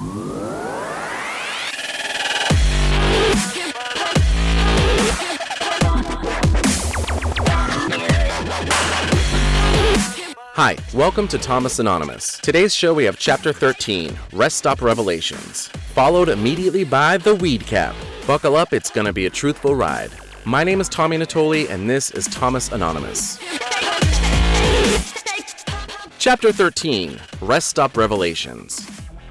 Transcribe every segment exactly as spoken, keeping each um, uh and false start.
Hi, welcome to Thomas Anonymous. Today's show we have Chapter thirteen, Rest Stop Revelations, followed immediately by The Weed Cap. Buckle up, it's gonna be a truthful ride. My name is Tommy Natoli, and this is Thomas Anonymous. Chapter thirteen, Rest Stop Revelations.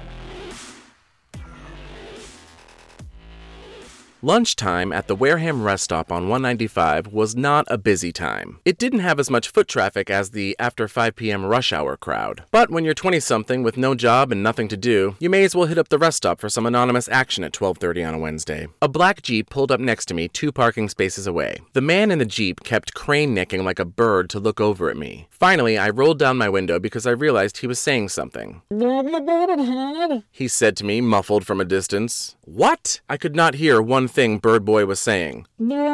Lunchtime at the Wareham Rest Stop on one ninety-five was not a busy time. It didn't have as much foot traffic as the after five p.m. rush hour crowd. But when you're twenty-something with no job and nothing to do, you may as well hit up the rest stop for some anonymous action at twelve thirty on a Wednesday. A black Jeep pulled up next to me two parking spaces away. The man in the Jeep kept crane-necking like a bird to look over at me. Finally, I rolled down my window because I realized he was saying something. He said to me, muffled from a distance. What? I could not hear one thing Bird Boy was saying.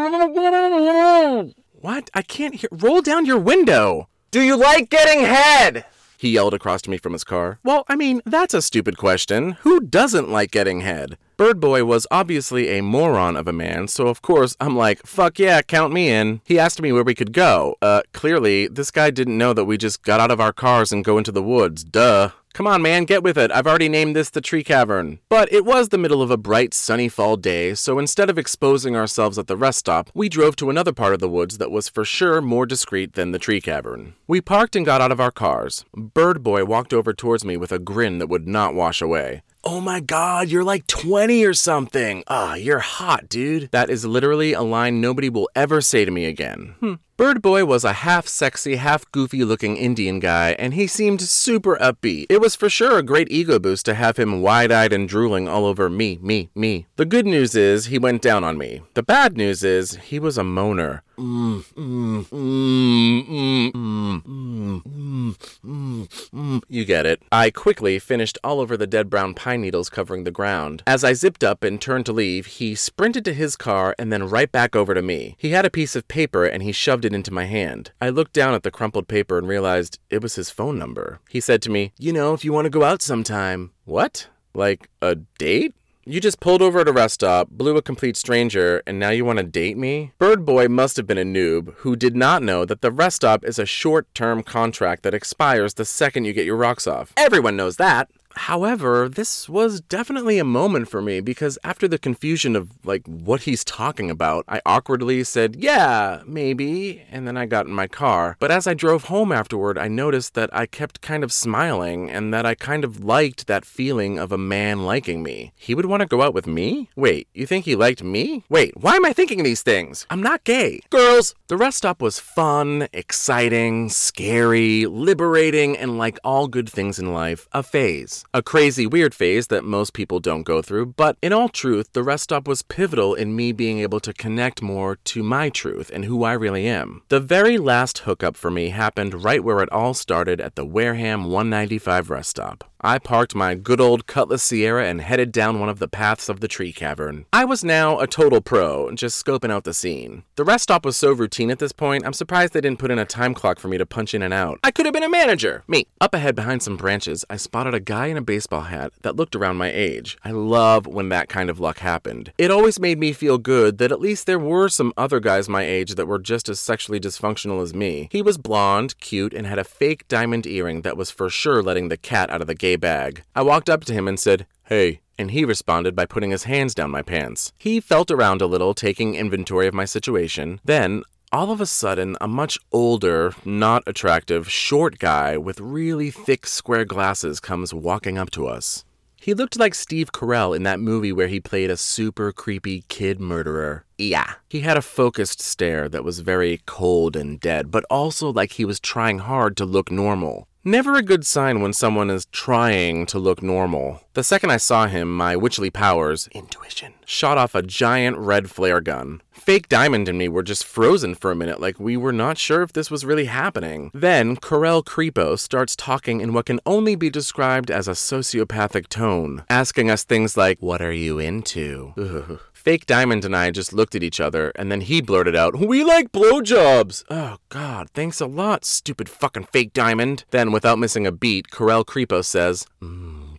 What? I can't hear. Roll down your window. Do you like getting head? He yelled across to me from his car. Well, I mean, that's a stupid question. Who doesn't like getting head? Bird Boy was obviously a moron of a man, so of course I'm like, fuck yeah, count me in. He asked me where we could go. Uh, clearly, this guy didn't know that we just got out of our cars and go into the woods. Duh. Come on, man, get with it. I've already named this the Tree Cavern. But it was the middle of a bright, sunny fall day, so instead of exposing ourselves at the rest stop, we drove to another part of the woods that was for sure more discreet than the Tree Cavern. We parked and got out of our cars. Bird Boy walked over towards me with a grin that would not wash away. Oh my god, you're like twenty or something. Ah, you're hot, dude. That is literally a line nobody will ever say to me again. Hmm. Bird Boy was a half-sexy, half-goofy-looking Indian guy, and he seemed super upbeat. It was for sure a great ego boost to have him wide-eyed and drooling all over me, me, me. The good news is he went down on me. The bad news is he was a moaner. Mm, mm, mm, mm, mm, mm, mm, mm, mm. You get it. I quickly finished all over the dead brown pine needles covering the ground. As I zipped up and turned to leave, he sprinted to his car and then right back over to me. He had a piece of paper and he shoved it into my hand. I looked down at the crumpled paper and realized it was his phone number. He said to me, you know, if you want to go out sometime. What? Like a date? You just pulled over at a rest stop, blew a complete stranger, and now you want to date me? Bird Boy must have been a noob who did not know that the rest stop is a short-term contract that expires the second you get your rocks off. Everyone knows that. However, this was definitely a moment for me because after the confusion of, like, what he's talking about, I awkwardly said, yeah, maybe, and then I got in my car. But as I drove home afterward, I noticed that I kept kind of smiling and that I kind of liked that feeling of a man liking me. He would want to go out with me? Wait, you think he liked me? Wait, why am I thinking these things? I'm not gay. Girls! The rest stop was fun, exciting, scary, liberating, and like all good things in life, a phase. A crazy, weird phase that most people don't go through, but in all truth, the rest stop was pivotal in me being able to connect more to my truth and who I really am. The very last hookup for me happened right where it all started at the Wareham one ninety-five rest stop. I parked my good old Cutlass Sierra and headed down one of the paths of the Tree Cavern. I was now a total pro, just scoping out the scene. The rest stop was so routine at this point, I'm surprised they didn't put in a time clock for me to punch in and out. I could have been a manager! Me! Up ahead behind some branches, I spotted a guy in a baseball hat that looked around my age. I love when that kind of luck happened. It always made me feel good that at least there were some other guys my age that were just as sexually dysfunctional as me. He was blonde, cute, and had a fake diamond earring that was for sure letting the cat out of the gate bag. I walked up to him and said, hey, and he responded by putting his hands down my pants. He felt around a little, taking inventory of my situation. Then, all of a sudden, a much older, not attractive, short guy with really thick square glasses comes walking up to us. He looked like Steve Carell in that movie where he played a super creepy kid murderer. Yeah. He had a focused stare that was very cold and dead, but also like he was trying hard to look normal. Never a good sign when someone is trying to look normal. The second I saw him, my witchly powers, intuition, shot off a giant red flare gun. Fake Diamond and me were just frozen for a minute, like we were not sure if this was really happening. Then, Carell Creepo starts talking in what can only be described as a sociopathic tone, asking us things like, what are you into? Ugh. Fake Diamond and I just looked at each other, and then he blurted out, we like blowjobs! Oh god, thanks a lot, stupid fucking Fake Diamond. Then, without missing a beat, Carell Creepo says, mmm,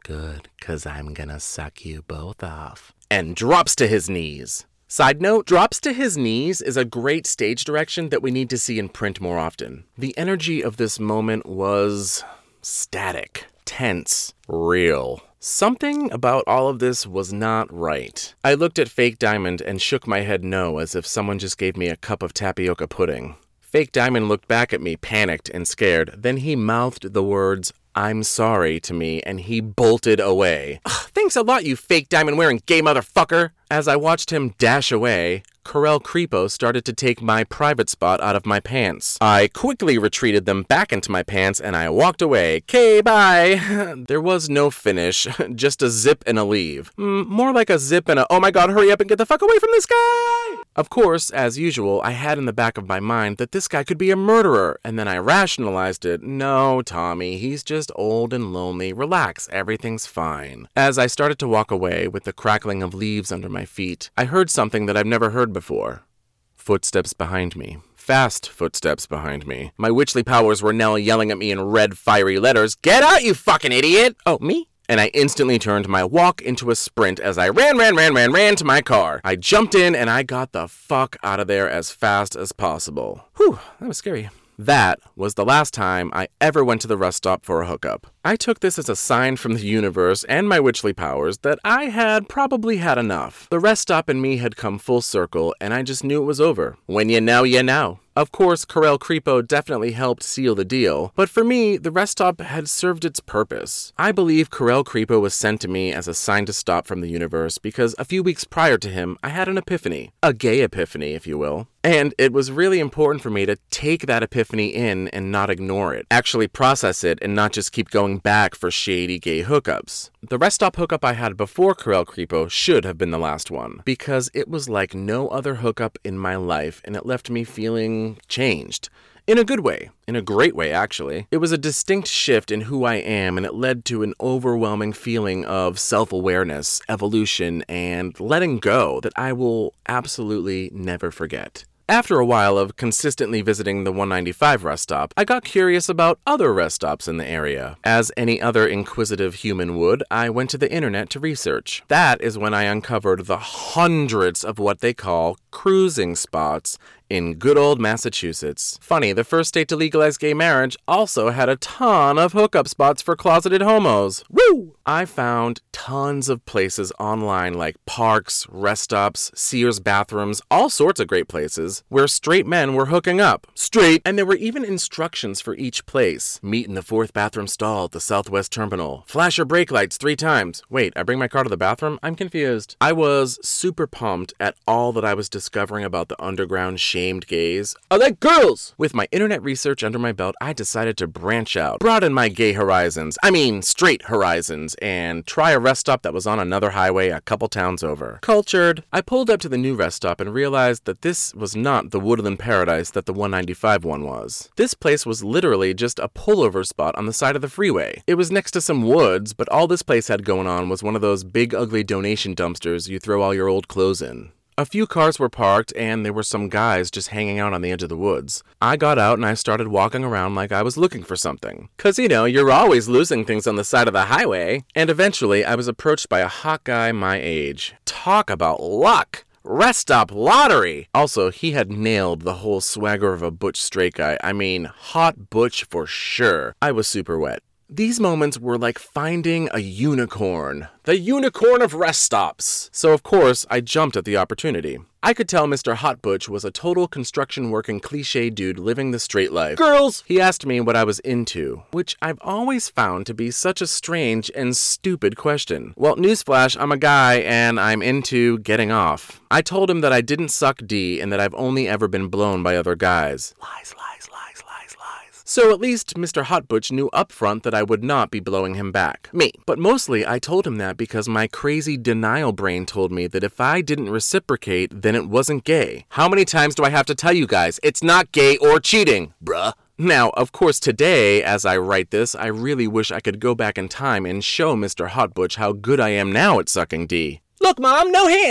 Good, 'cause I'm gonna suck you both off. And drops to his knees. Side note, drops to his knees is a great stage direction that we need to see in print more often. The energy of this moment was static, tense, real. Something about all of this was not right. I looked at Fake Diamond and shook my head no, as if someone just gave me a cup of tapioca pudding. Fake Diamond looked back at me, panicked and scared. Then he mouthed the words, "I'm sorry," to me, and he bolted away. Ugh, thanks a lot, you Fake Diamond wearing gay motherfucker! As I watched him dash away, Karel Creepo started to take my private spot out of my pants. I quickly retreated them back into my pants and I walked away. "K, bye." There was no finish, just a zip and a leave. Mm, more like a zip and a, "Oh my god, hurry up and get the fuck away from this guy!" Of course, as usual, I had in the back of my mind that this guy could be a murderer, and then I rationalized it. No, Tommy, he's just old and lonely. Relax, everything's fine. As I started to walk away with the crackling of leaves under my feet, I heard something that I've never heard before. Footsteps behind me. Fast footsteps behind me. My witchly powers were now yelling at me in red, fiery letters, "Get out, you fucking idiot!" Oh, me? And I instantly turned my walk into a sprint as I ran, ran, ran, ran, ran to my car. I jumped in and I got the fuck out of there as fast as possible. Whew, that was scary. That was the last time I ever went to the rest stop for a hookup. I took this as a sign from the universe and my witchly powers that I had probably had enough. The rest stop and me had come full circle, and I just knew it was over. When you know, you know. Of course, Karel Creepo definitely helped seal the deal, but for me, the rest stop had served its purpose. I believe Karel Creepo was sent to me as a sign to stop from the universe because a few weeks prior to him, I had an epiphany. A gay epiphany, if you will. And it was really important for me to take that epiphany in and not ignore it. Actually process it and not just keep going back for shady gay hookups. The rest stop hookup I had before Karel Creepo should have been the last one, because it was like no other hookup in my life, and it left me feeling changed. In a good way. In a great way, actually. It was a distinct shift in who I am, and it led to an overwhelming feeling of self-awareness, evolution, and letting go that I will absolutely never forget. After a while of consistently visiting the one ninety-five rest stop, I got curious about other rest stops in the area. As any other inquisitive human would, I went to the internet to research. That is when I uncovered the hundreds of what they call cruising spots in good old Massachusetts. Funny, the first state to legalize gay marriage also had a ton of hookup spots for closeted homos. Woo! I found tons of places online like parks, rest stops, Sears bathrooms, all sorts of great places where straight men were hooking up. Straight! And there were even instructions for each place. Meet in the fourth bathroom stall at the Southwest Terminal. Flash your brake lights three times. Wait, I bring my car to the bathroom? I'm confused. I was super pumped at all that I was discovering about the underground shamed gays. I like girls! With my internet research under my belt, I decided to branch out, broaden my gay horizons, I mean straight horizons, and try a rest stop that was on another highway a couple towns over. Cultured. I pulled up to the new rest stop and realized that this was not the woodland paradise that the one ninety-five one was. This place was literally just a pullover spot on the side of the freeway. It was next to some woods, but all this place had going on was one of those big ugly donation dumpsters you throw all your old clothes in. A few cars were parked, and there were some guys just hanging out on the edge of the woods. I got out and I started walking around like I was looking for something. Cause you know, you're always losing things on the side of the highway. And eventually, I was approached by a hot guy my age. Talk about luck! Rest stop lottery! Also, he had nailed the whole swagger of a butch straight guy. I mean, hot butch for sure. I was super wet. These moments were like finding a unicorn. The unicorn of rest stops. So of course, I jumped at the opportunity. I could tell Mister Hot Butch was a total construction working cliche dude living the straight life. Girls! He asked me what I was into, which I've always found to be such a strange and stupid question. Well, newsflash, I'm a guy and I'm into getting off. I told him that I didn't suck D and that I've only ever been blown by other guys. Lies, lies, lies, lies, lies. So at least Mister Hot Butch knew upfront that I would not be blowing him back. Me. But mostly I told him that because my crazy denial brain told me that if I didn't reciprocate, then it wasn't gay. How many times do I have to tell you guys? It's not gay or cheating, bruh. Now, of course, today, as I write this, I really wish I could go back in time and show Mister Hot Butch how good I am now at sucking D. Look, Mom, no hands!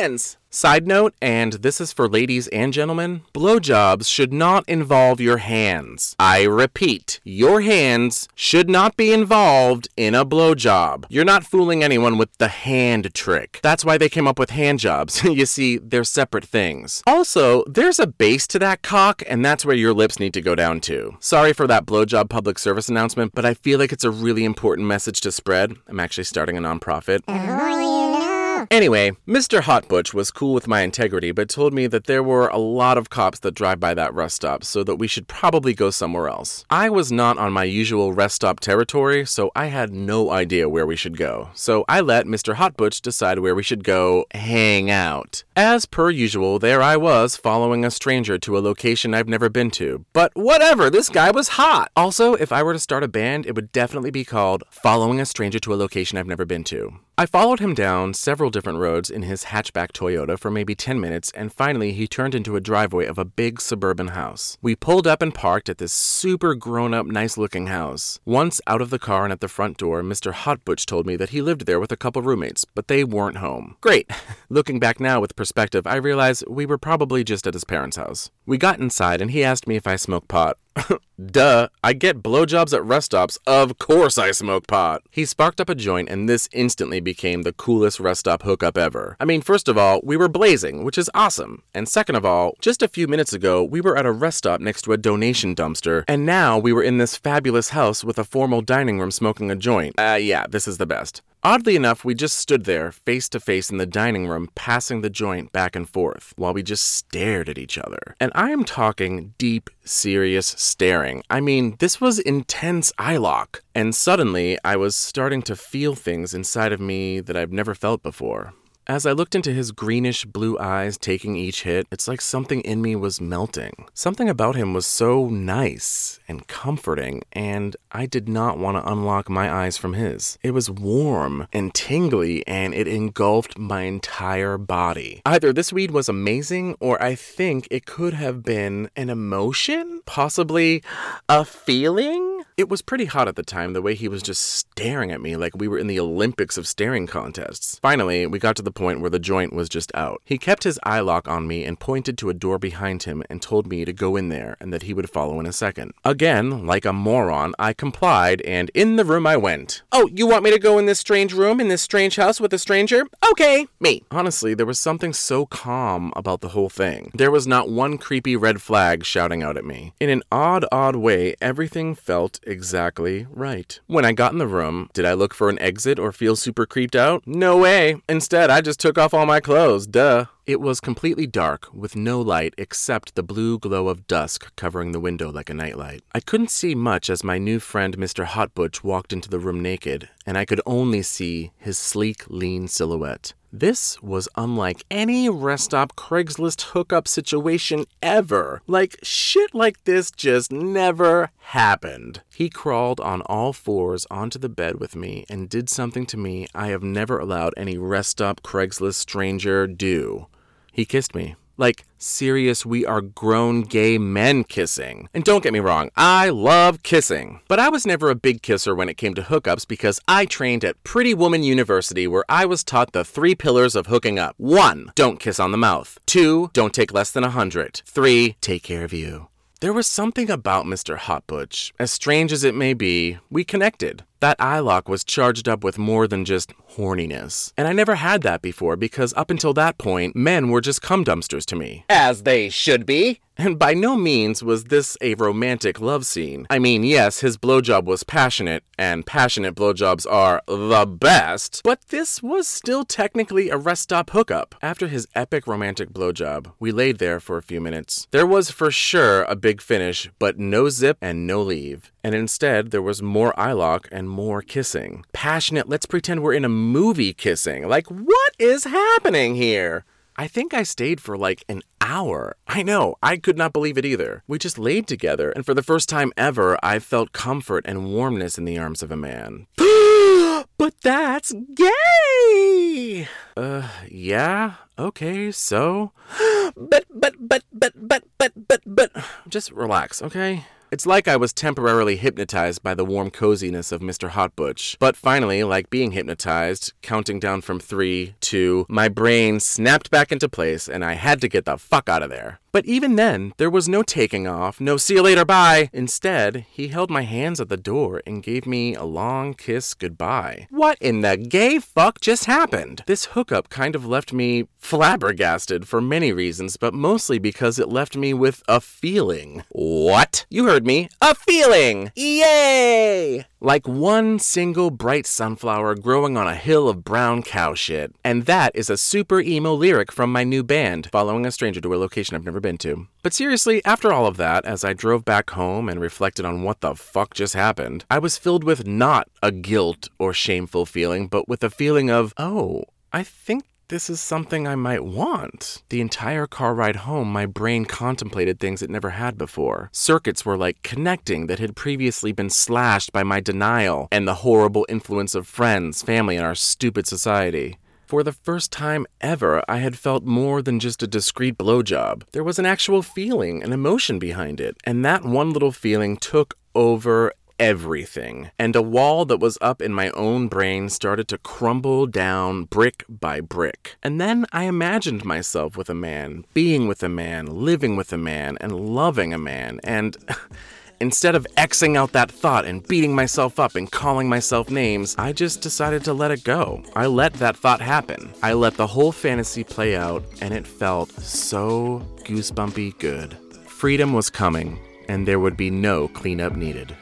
Side note, and this is for ladies and gentlemen, blowjobs should not involve your hands. I repeat, your hands should not be involved in a blowjob. You're not fooling anyone with the hand trick. That's why they came up with hand jobs. You see, they're separate things. Also, there's a base to that cock, and that's where your lips need to go down to. Sorry for that blowjob public service announcement, but I feel like it's a really important message to spread. I'm actually starting a nonprofit. Anyway, Mister Hotbutch was cool with my integrity, but told me that there were a lot of cops that drive by that rest stop, so that we should probably go somewhere else. I was not on my usual rest stop territory, so I had no idea where we should go. So I let Mister Hotbutch decide where we should go hang out. As per usual, there I was, following a stranger to a location I've never been to. But whatever, this guy was hot! Also, if I were to start a band, it would definitely be called Following a Stranger to a Location I've Never Been To. I followed him down several different roads in his hatchback Toyota for maybe ten minutes, and finally he turned into a driveway of a big suburban house. We pulled up and parked at this super grown-up, nice-looking house. Once out of the car and at the front door, Mister Hotbutch told me that he lived there with a couple roommates, but they weren't home. Great! Looking back now with perspective, I realize we were probably just at his parents' house. We got inside and he asked me if I smoke pot. Duh, I get blowjobs at rest stops. Of course I smoke pot. He sparked up a joint and this instantly became the coolest rest stop hookup ever. I mean, first of all, we were blazing, which is awesome. And second of all, just a few minutes ago, we were at a rest stop next to a donation dumpster, and now we were in this fabulous house with a formal dining room smoking a joint. Uh, yeah, this is the best. Oddly enough, we just stood there, face to face in the dining room, passing the joint back and forth, while we just stared at each other. And I am talking deep, serious staring. I mean, this was intense eye lock. And suddenly, I was starting to feel things inside of me that I've never felt before. As I looked into his greenish blue eyes taking each hit, it's like something in me was melting. Something about him was so nice and comforting, and I did not want to unlock my eyes from his. It was warm and tingly, and it engulfed my entire body. Either this weed was amazing, or I think it could have been an emotion? Possibly a feeling? It was pretty hot at the time, the way he was just staring at me like we were in the Olympics of staring contests. Finally, we got to the point where the joint was just out. He kept his eye lock on me and pointed to a door behind him and told me to go in there and that he would follow in a second. Again, like a moron, I complied and in the room I went. Oh, you want me to go in this strange room in this strange house with a stranger? Okay, me. Honestly, there was something so calm about the whole thing. There was not one creepy red flag shouting out at me. In an odd, odd way, everything felt exactly right. When I got in the room, did I look for an exit or feel super creeped out? No way. Instead, I just took off all my clothes, duh. It was completely dark, with no light except the blue glow of dusk covering the window like a nightlight. I couldn't see much as my new friend Mister Hotbutch walked into the room naked, and I could only see his sleek, lean silhouette. This was unlike any rest stop Craigslist hookup situation ever. Like, shit like this just never happened. He crawled on all fours onto the bed with me and did something to me I have never allowed any rest stop Craigslist stranger do. He kissed me. Like, serious, we are grown gay men kissing. And don't get me wrong, I love kissing. But I was never a big kisser when it came to hookups because I trained at Pretty Woman University where I was taught the three pillars of hooking up. One, don't kiss on the mouth. Two, don't take less than a hundred. Three, take care of you. There was something about Mister Hotbutch. As strange as it may be, we connected. That eye lock was charged up with more than just horniness. And I never had that before because up until that point, men were just cum dumpsters to me. As they should be. And by no means was this a romantic love scene. I mean, yes, his blowjob was passionate, and passionate blowjobs are the best, but this was still technically a rest stop hookup. After his epic romantic blowjob, we laid there for a few minutes. There was for sure a big finish, but no zip and no leave. And instead, there was more eye lock and more kissing. Passionate, let's pretend we're in a movie kissing. Like, what is happening here? I think I stayed for like an hour. I know, I could not believe it either. We just laid together, and for the first time ever, I felt comfort and warmness in the arms of a man. But that's gay! Uh, yeah, okay, so... But, but, but, but, but, but, but, but... Just relax, okay? It's like I was temporarily hypnotized by the warm coziness of Mister Hotbutch. But finally, like being hypnotized, counting down from three, two, my brain snapped back into place and I had to get the fuck out of there. But even then, there was no taking off, no see you later, bye. Instead, he held my hands at the door and gave me a long kiss goodbye. What in the gay fuck just happened? This hookup kind of left me flabbergasted for many reasons, but mostly because it left me with a feeling. What? You heard me. A feeling! Yay! Like one single bright sunflower growing on a hill of brown cow shit. And that is a super emo lyric from my new band, Following a Stranger to a Location I've never been to. But seriously, after all of that, as I drove back home and reflected on what the fuck just happened, I was filled with not a guilt or shameful feeling, but with a feeling of, oh, I think this is something I might want. The entire car ride home, my brain contemplated things it never had before. Circuits were like connecting that had previously been slashed by my denial and the horrible influence of friends, family, and our stupid society. For the first time ever, I had felt more than just a discreet blowjob. There was an actual feeling, an emotion behind it, and that one little feeling took over everything. And a wall that was up in my own brain started to crumble down brick by brick. And then I imagined myself with a man, being with a man, living with a man, and loving a man, and instead of Xing out that thought and beating myself up and calling myself names, I just decided to let it go. I let that thought happen. I let the whole fantasy play out, and it felt so goosebumpy good. Freedom was coming, and there would be no cleanup needed.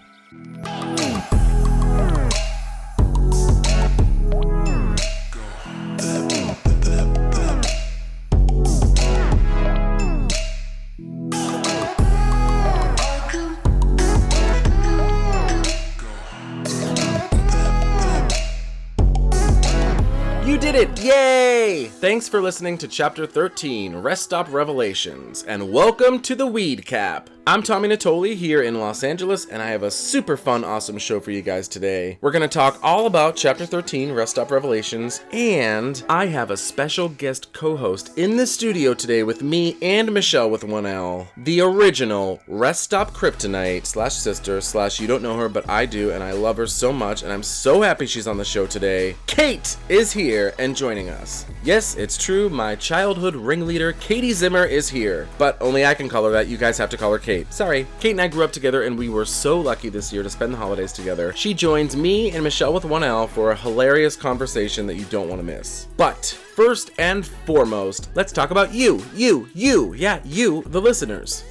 You did it! Yay! Thanks for listening to Chapter thirteen, Rest Stop Revelations, and welcome to the Weed Cap. I'm Tommy Natoli here in Los Angeles, and I have a super fun, awesome show for you guys today. We're going to talk all about Chapter thirteen, Rest Stop Revelations, and I have a special guest co-host in the studio today with me and Michelle with one L, the original Rest Stop Kryptonite slash sister slash you don't know her, but I do, and I love her so much, and I'm so happy she's on the show today. Kate is here and joining us. Yes, it's true, my childhood ringleader, Katie Zimmer, is here, but only I can call her that. You guys have to call her Kate. Sorry. Kate and I grew up together, and we were so lucky this year to spend the holidays together. She joins me and Michelle with one L for a hilarious conversation that you don't want to miss. But first and foremost, let's talk about you, you, you, yeah, you, the listeners.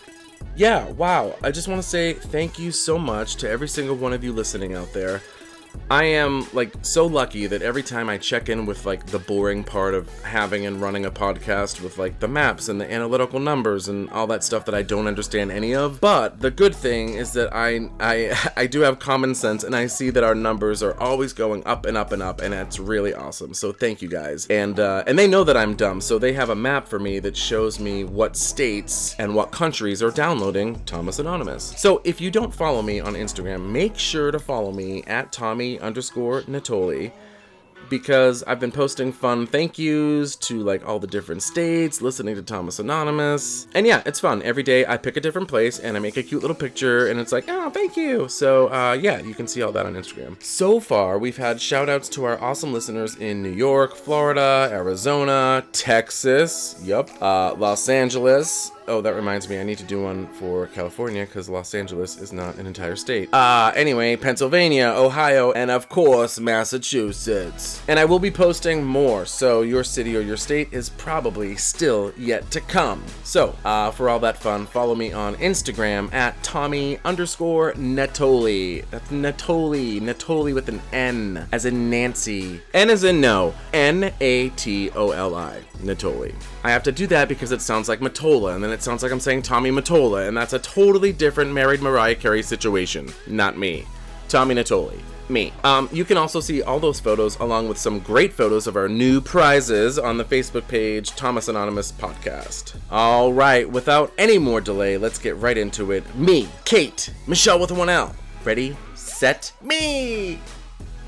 Yeah, wow, I just want to say thank you so much to every single one of you listening out there. I am, like, so lucky that every time I check in with, like, the boring part of having and running a podcast with, like, the maps and the analytical numbers and all that stuff that I don't understand any of. But the good thing is that I, I, I do have common sense, and I see that our numbers are always going up and up and up, and it's really awesome. So thank you guys. And, uh, and they know that I'm dumb, so they have a map for me that shows me what states and what countries are downloading Thomas Anonymous. So if you don't follow me on Instagram, make sure to follow me at Tommy underscore Natoli, because I've been posting fun thank yous to like all the different states, listening to Thomas Anonymous, and yeah, it's fun. Every day I pick a different place and I make a cute little picture and it's like, oh, thank you. So uh, yeah, you can see all that on Instagram. So far, we've had shout outs to our awesome listeners in New York, Florida, Arizona, Texas, yup, uh, Los Angeles. Oh, that reminds me, I need to do one for California because Los Angeles is not an entire state. Uh, anyway, Pennsylvania, Ohio, and of course, Massachusetts. And I will be posting more, so your city or your state is probably still yet to come. So, uh, for all that fun, follow me on Instagram at Tommy underscore Natoli. That's Natoli, Natoli with an N, as in Nancy. N as in no, N A T O L I, Natoli. I have to do that because it sounds like Matola, and then it sounds like I'm saying Tommy Matola, and that's a totally different married Mariah Carey situation. Not me. Tommy Natoli. Me. Um, you can also see all those photos along with some great photos of our new prizes on the Facebook page, Thomas Anonymous Podcast. All right, without any more delay, let's get right into it. Me, Kate, Michelle with one L. Ready, set, me!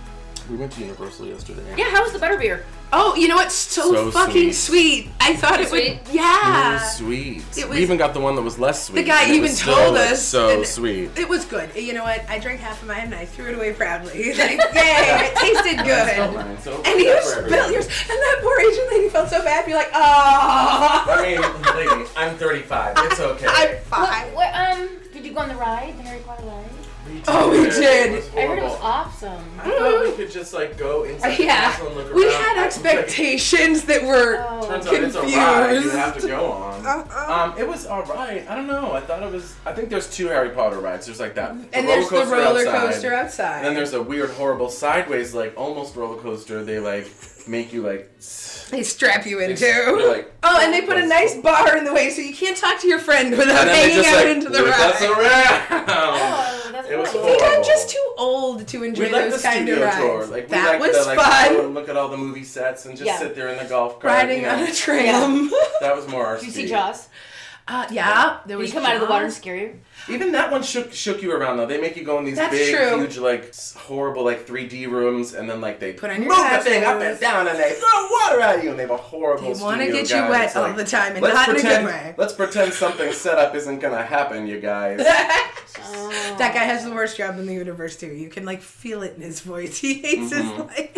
We went to Universal yesterday. Yeah, how was the butterbeer? Oh, you know what? So, So fucking sweet. sweet. I thought it Sweet? would. Yeah. It was sweet. It was- we even got the one that was less sweet. The guy and it even was still, told like, us. So and sweet. It was good. You know what? I drank half of mine and I threw it away proudly. Like, yay! It tasted Still good. mine, so And you that's for spilled everybody. yours. And that poor Asian lady felt so bad. You're like, oh. I mean, lady, I'm thirty-five. It's okay. I'm What, fine. what, um, did you go on the ride, the Harry Potter ride? Oh, we It did. was I heard it was horrible. awesome. I thought we could just like go inside the Yeah. castle and look We around. had I- expectations that were. Oh. Turns out it's a ride you Confused. have to go on. Uh-uh. Um, it was alright. I don't know. I thought it was. I think there's two Harry Potter rides. There's like that. And there's the coaster roller outside, coaster outside. And then there's a weird, horrible sideways, like almost roller coaster. They like make you like. They strap you into. They're like, Oh, and they put a nice bar in the way so you can't talk to your friend without and then they hanging just out like into the whip us ride. around. Oh, that's It was cool. I think I'm horrible. just too old to enjoy We like the those kind of studio rides. tour. Like we that like was to like fun. go and look at all the movie sets and just Yeah. sit there in the golf cart. Riding you know. on a tram. That was more our Did you speed. see Jaws? Uh, yeah, there Did was you come out of the water and Jaws. scare you? Even that one shook shook you around though. They make you go in these That's big, true. huge, like s- horrible, like three D rooms, and then like they Put on your move the thing up glasses. and down, and they throw water at you, and they have a horrible. They want to studio get you guide. wet It's all like, the time and let's not pretend, in a good way. Let's pretend something set up isn't gonna happen, you guys. Oh. That guy has the worst job in the universe too. You can like feel it in his voice. He hates his life.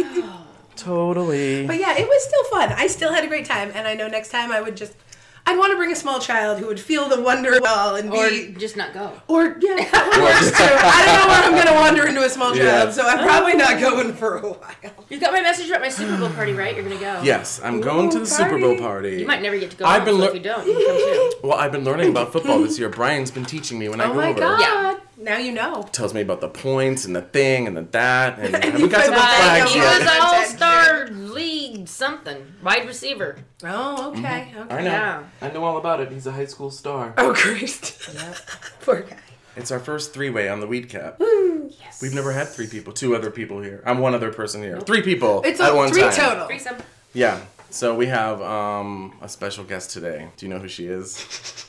Totally. But yeah, it was still fun. I still had a great time, and I know next time I would just. I'd want to bring a small child who would feel the wonder well and Or be. just not go. Or, yeah, that one works too. I don't know where I'm going to wander into a small Yeah. child, so I'm probably not going for a while. You got my message about my Super Bowl party, right? You're gonna go. Yes, I'm going to the Ooh, Super Bowl party. party. You might never get to go. I've home, been so lear- if you don't, you can come too. Well, I've been learning about football this year. Brian's been teaching me when I Oh go my over. god. Yeah. Now you know. Tells me about the points and the thing and the that, and, And and you we got to the forgot Uh, flags he Yeah. was yet. all-star league something. Wide receiver. Oh, okay. Okay. I know. Yeah. I know all about it. He's a high school star. Oh, Christ. Poor guy. It's our first three-way on the Weed Cap. Yes. We've never had three people. Two other people here. I'm one other person here. Three people It's at a, one three time. total. Threesome. Yeah. So we have um, a special guest today. Do you know who she is?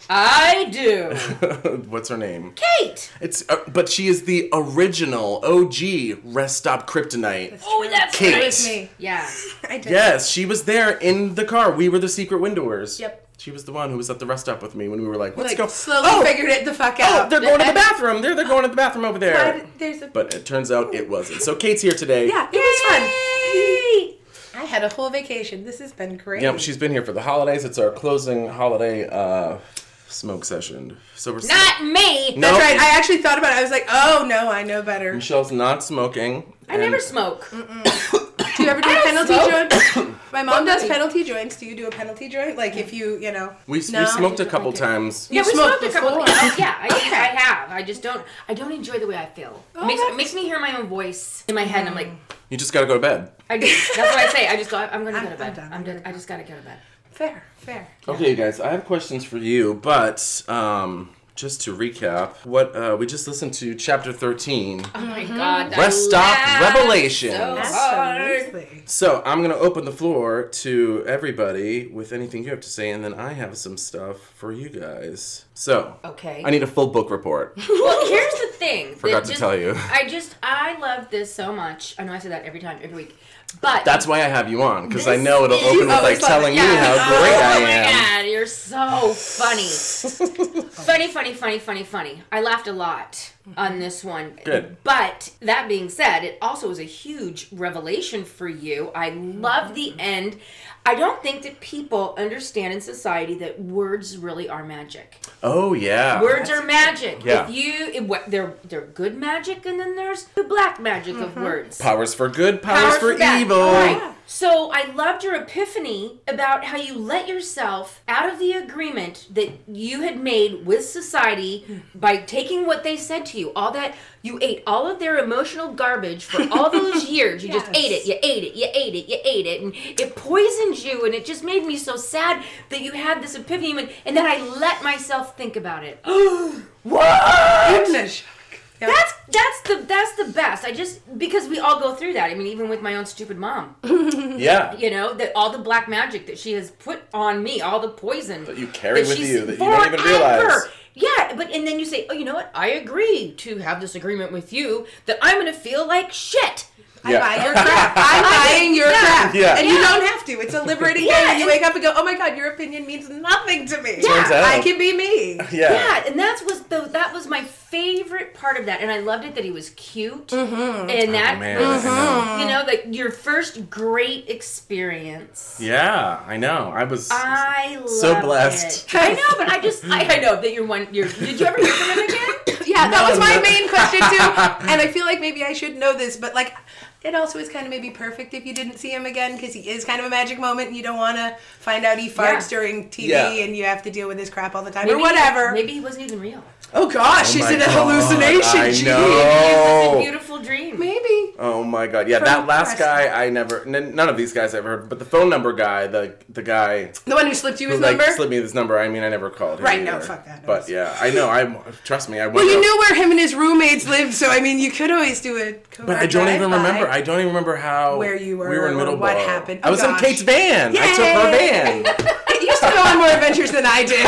I do. What's her name? Kate. It's uh, but she is the original O G Rest Stop Kryptonite. Oh, that's Kate. It right. was me. Yeah. I did. Yes, she was there in the car. We were the secret windowers. Yep. She was the one who was at the rest stop with me when we were like, let's Like, go. slowly oh, figured it the fuck oh, out. they're going to the bathroom. They're, they're going to the bathroom over there. But there's a... But it turns out it wasn't. So Kate's here today. Yeah, it was fun. Yay! I had a whole vacation. This has been great. Yep, she's been here for the holidays. It's our closing holiday uh, smoke session. So we're Not me. No. That's right. I actually thought about it. I was like, oh, no, I know better. Michelle's not smoking. I and never smoke. Do you ever do I a don't penalty smoke. joint? My mom does penalty joints. Do you do a penalty joint? Like if you, you know. We, No. we smoked a couple times. Yeah, we smoked smoked a couple. before. Of, yeah, I, I have. I just don't. I don't enjoy the way I feel. Oh, it makes, that's- it makes me hear my own voice in my head, and I'm like, You just gotta go to bed. I just, that's what I say. I just go. I'm gonna I'm- go to bed. I'm done. I'm, I'm done. gonna I go. just gotta go to bed. Fair, fair. Okay, you guys, I have questions for you, but um, just to recap, what uh, we just listened to chapter thirteen. Oh my god. I Rest Stop laughed Revelations. So hard. Absolutely. So I'm gonna open the floor to everybody with anything you have to say, and then I have some stuff for you guys. So Okay. I need a full book report. Well, here's the thing. Forgot that to just- tell you. I just, I love this so much. I know I say that every time, every week. But That's why I have you on, because I This know it'll is- open with like always love it. telling you Yeah. how great I Oh my am. god, you're so funny. funny, funny, funny, funny, funny. I laughed a lot on this one. Good. But that being said, it also was a huge revelation for you. I love the end. I don't think that people understand in society that words really are magic. Oh yeah. Words are magic. Yeah. If you, it, what, they're they're good magic, and then there's the black magic of words. Powers for good, powers, for bad. evil. All right. So I loved your epiphany about how you let yourself out of the agreement that you had made with society by taking what they said to you. All that, you ate all of their emotional garbage for all those years. You just Yes. ate it, you ate it, you ate it, you ate it. And it poisoned you, and it just made me so sad that you had this epiphany. And, and then I let myself think about it. What? Goodness. Yep. That's that's the that's the best. I just because we all go through that. I mean, even with my own stupid mom, Yeah. you know, that all the black magic that she has put on me, all the poison That you carry with she's- you that you don't even realize. forever. Yeah, but and then you say, oh, you know what? I agree to have this agreement with you that I'm going to feel like shit. I Yeah. buy your crap. I'm buying your crap. Yeah. And you Yeah. don't have to. It's a liberating Yeah, day when you and- wake up and go, oh my God, your opinion means nothing to me. Turns out. I can be me. Yeah. Yeah, and that was the that was my favorite part of that, and I loved it that he was cute, mm-hmm. and that Oh, man, was, I you know, like your first great experience. Yeah, I know. I was I love so blessed. It. I know, but I just I, I know that you're one. You're. Did you ever hear from him again? Yeah, that No, was my no. main question too. And I feel like maybe I should know this, but like, it also is kind of maybe perfect if you didn't see him again, because he is kind of a magic moment and you don't want to find out he farts Yeah. during T V Yeah. and you have to deal with this crap all the time Maybe or whatever. He, maybe he wasn't even real. Oh gosh, Oh is my it a God, hallucination? I Gee. know. It was Oh. a beautiful dream. Maybe. Oh my God! Yeah, From that last Preston. guy I never. N- none of these guys I ever heard, but the phone number guy, the the guy The one who slipped you who his like number? slipped me this number. I mean, I never called him. Right, no, either. fuck that noise. But yeah, I know. I trust me. I went Well, you up- knew where him and his roommates lived, so I mean, you could always do a covert But I don't even drive-by. remember. I don't even remember how Where you were We were in or Middleborough. what happened. I Oh, was gosh. in Kate's van. I took her Yay! van. You used to go on more adventures than I did.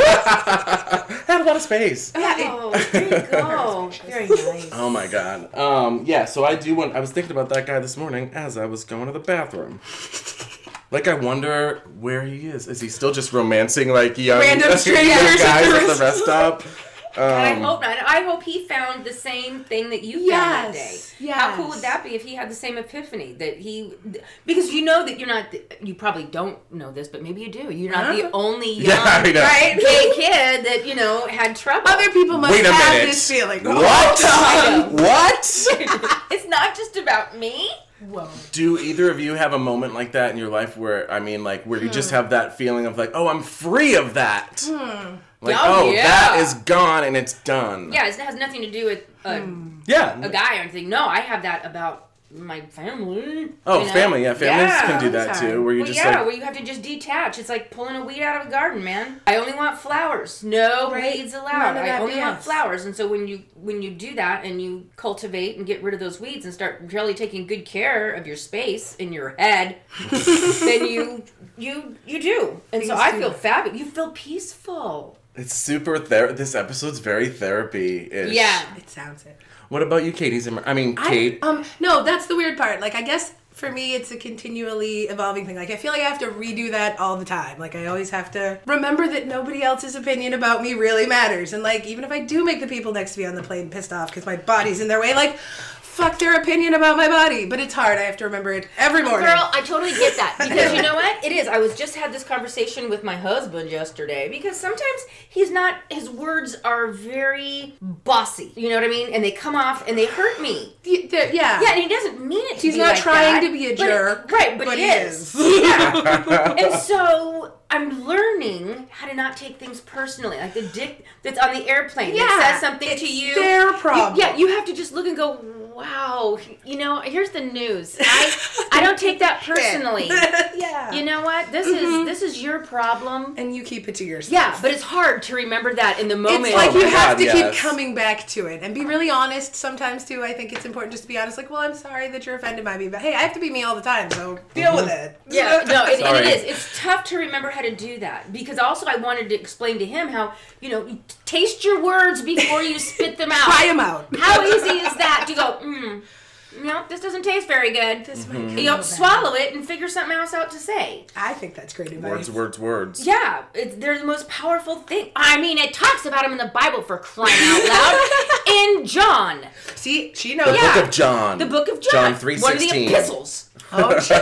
Had a lot of space. Oh, there you go. Very nice. Oh my God. Um. Yeah. So I do want. I was thinking about that guy this morning as I was going to the bathroom. Like, I wonder where he is. Is he still just romancing like young Random young strangers guys at the at the rest- rest stop? Um, I hope not. I hope he found the same thing that you found that day. Yes, How cool yes. would that be if he had the same epiphany that he? Because you know that you're not. The, you probably don't know this, but maybe you do. You're not the Huh? only young Yeah, I know. Right? gay kid that you know had trouble. Other people must Wait a have minute. this feeling. What? I know. What? It's not just about me. Whoa. Do either of you have a moment like that in your life where, I mean, like, where you Hmm. just have that feeling of like, oh, I'm free of that? Like, Oh, oh, yeah. that is gone and it's done. Yeah, it has nothing to do with a, Yeah. a guy or anything. No, I have that about my family. Oh, you know? family. Yeah, families Yeah, can do all the that time. too. Where you Well, just yeah, like, where you have to just detach. It's like pulling a weed out of a garden, man. I only want flowers. No Right. weeds None allowed. of I that only B S. want flowers. And so when you when you do that and you cultivate and get rid of those weeds and start really taking good care of your space in your head, then you you you do. And so Things I do feel that. fabulous. You feel peaceful. it's super ther- this episode's very therapy-ish. Yeah. It sounds it. What about you, Katie Zimmer? I mean, Kate. I, um, no, that's the weird part. Like, I guess for me, it's a continually evolving thing. Like, I feel like I have to redo that all the time. Like, I always have to remember that nobody else's opinion about me really matters. And, like, even if I do make the people next to me on the plane pissed off because my body's in their way, like, fuck their opinion about my body. But it's hard. I have to remember it every morning. Girl, I totally get that. Because you know what? It is. I was just had this conversation with my husband yesterday because sometimes he's not, his words are very bossy. You know what I mean? And they come off and they hurt me. Y- there- yeah. Yeah, and he doesn't mean it to He's be not like trying that, to be a but- jerk, right, but, but he he is. is. Yeah. And so I'm learning how to not take things personally. Like the dick that's on the airplane Yeah, that says something it's to you. their You- problem. yeah, you have to just look and go, wow, you know, here's the news. I I don't take that personally. Yeah. You know what? This is this is your problem. And you keep it to yourself. Yeah, but it's hard to remember that in the moment. It's like Oh you my have God, to yes. keep coming back to it and be really honest sometimes too. I think it's important just to be honest. Like, well, I'm sorry that you're offended by me, but hey, I have to be me all the time, so deal with it. Yeah, no, and, and Sorry. it is. It's tough to remember how to do that because also I wanted to explain to him how, you know, you taste your words before you spit them out. Try 'em out. How easy is that to go, mm, no, this doesn't taste very good. This Mm-hmm. might You be know, bad. swallow it and figure something else out to say. I think that's great advice. Words, words, words. Yeah, it's, they're the most powerful thing. I mean, it talks about them in the Bible for crying out loud. In John, See, she The knows. Yeah. Book of John. the book of John, John three one of the sixteen. epistles. Oh, shit.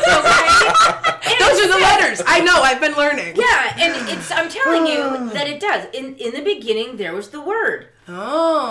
Okay? And Those it are the says- letters. I know. I've been learning. Yeah, and it's I'm telling you that it does. In in the beginning there was the word. Oh.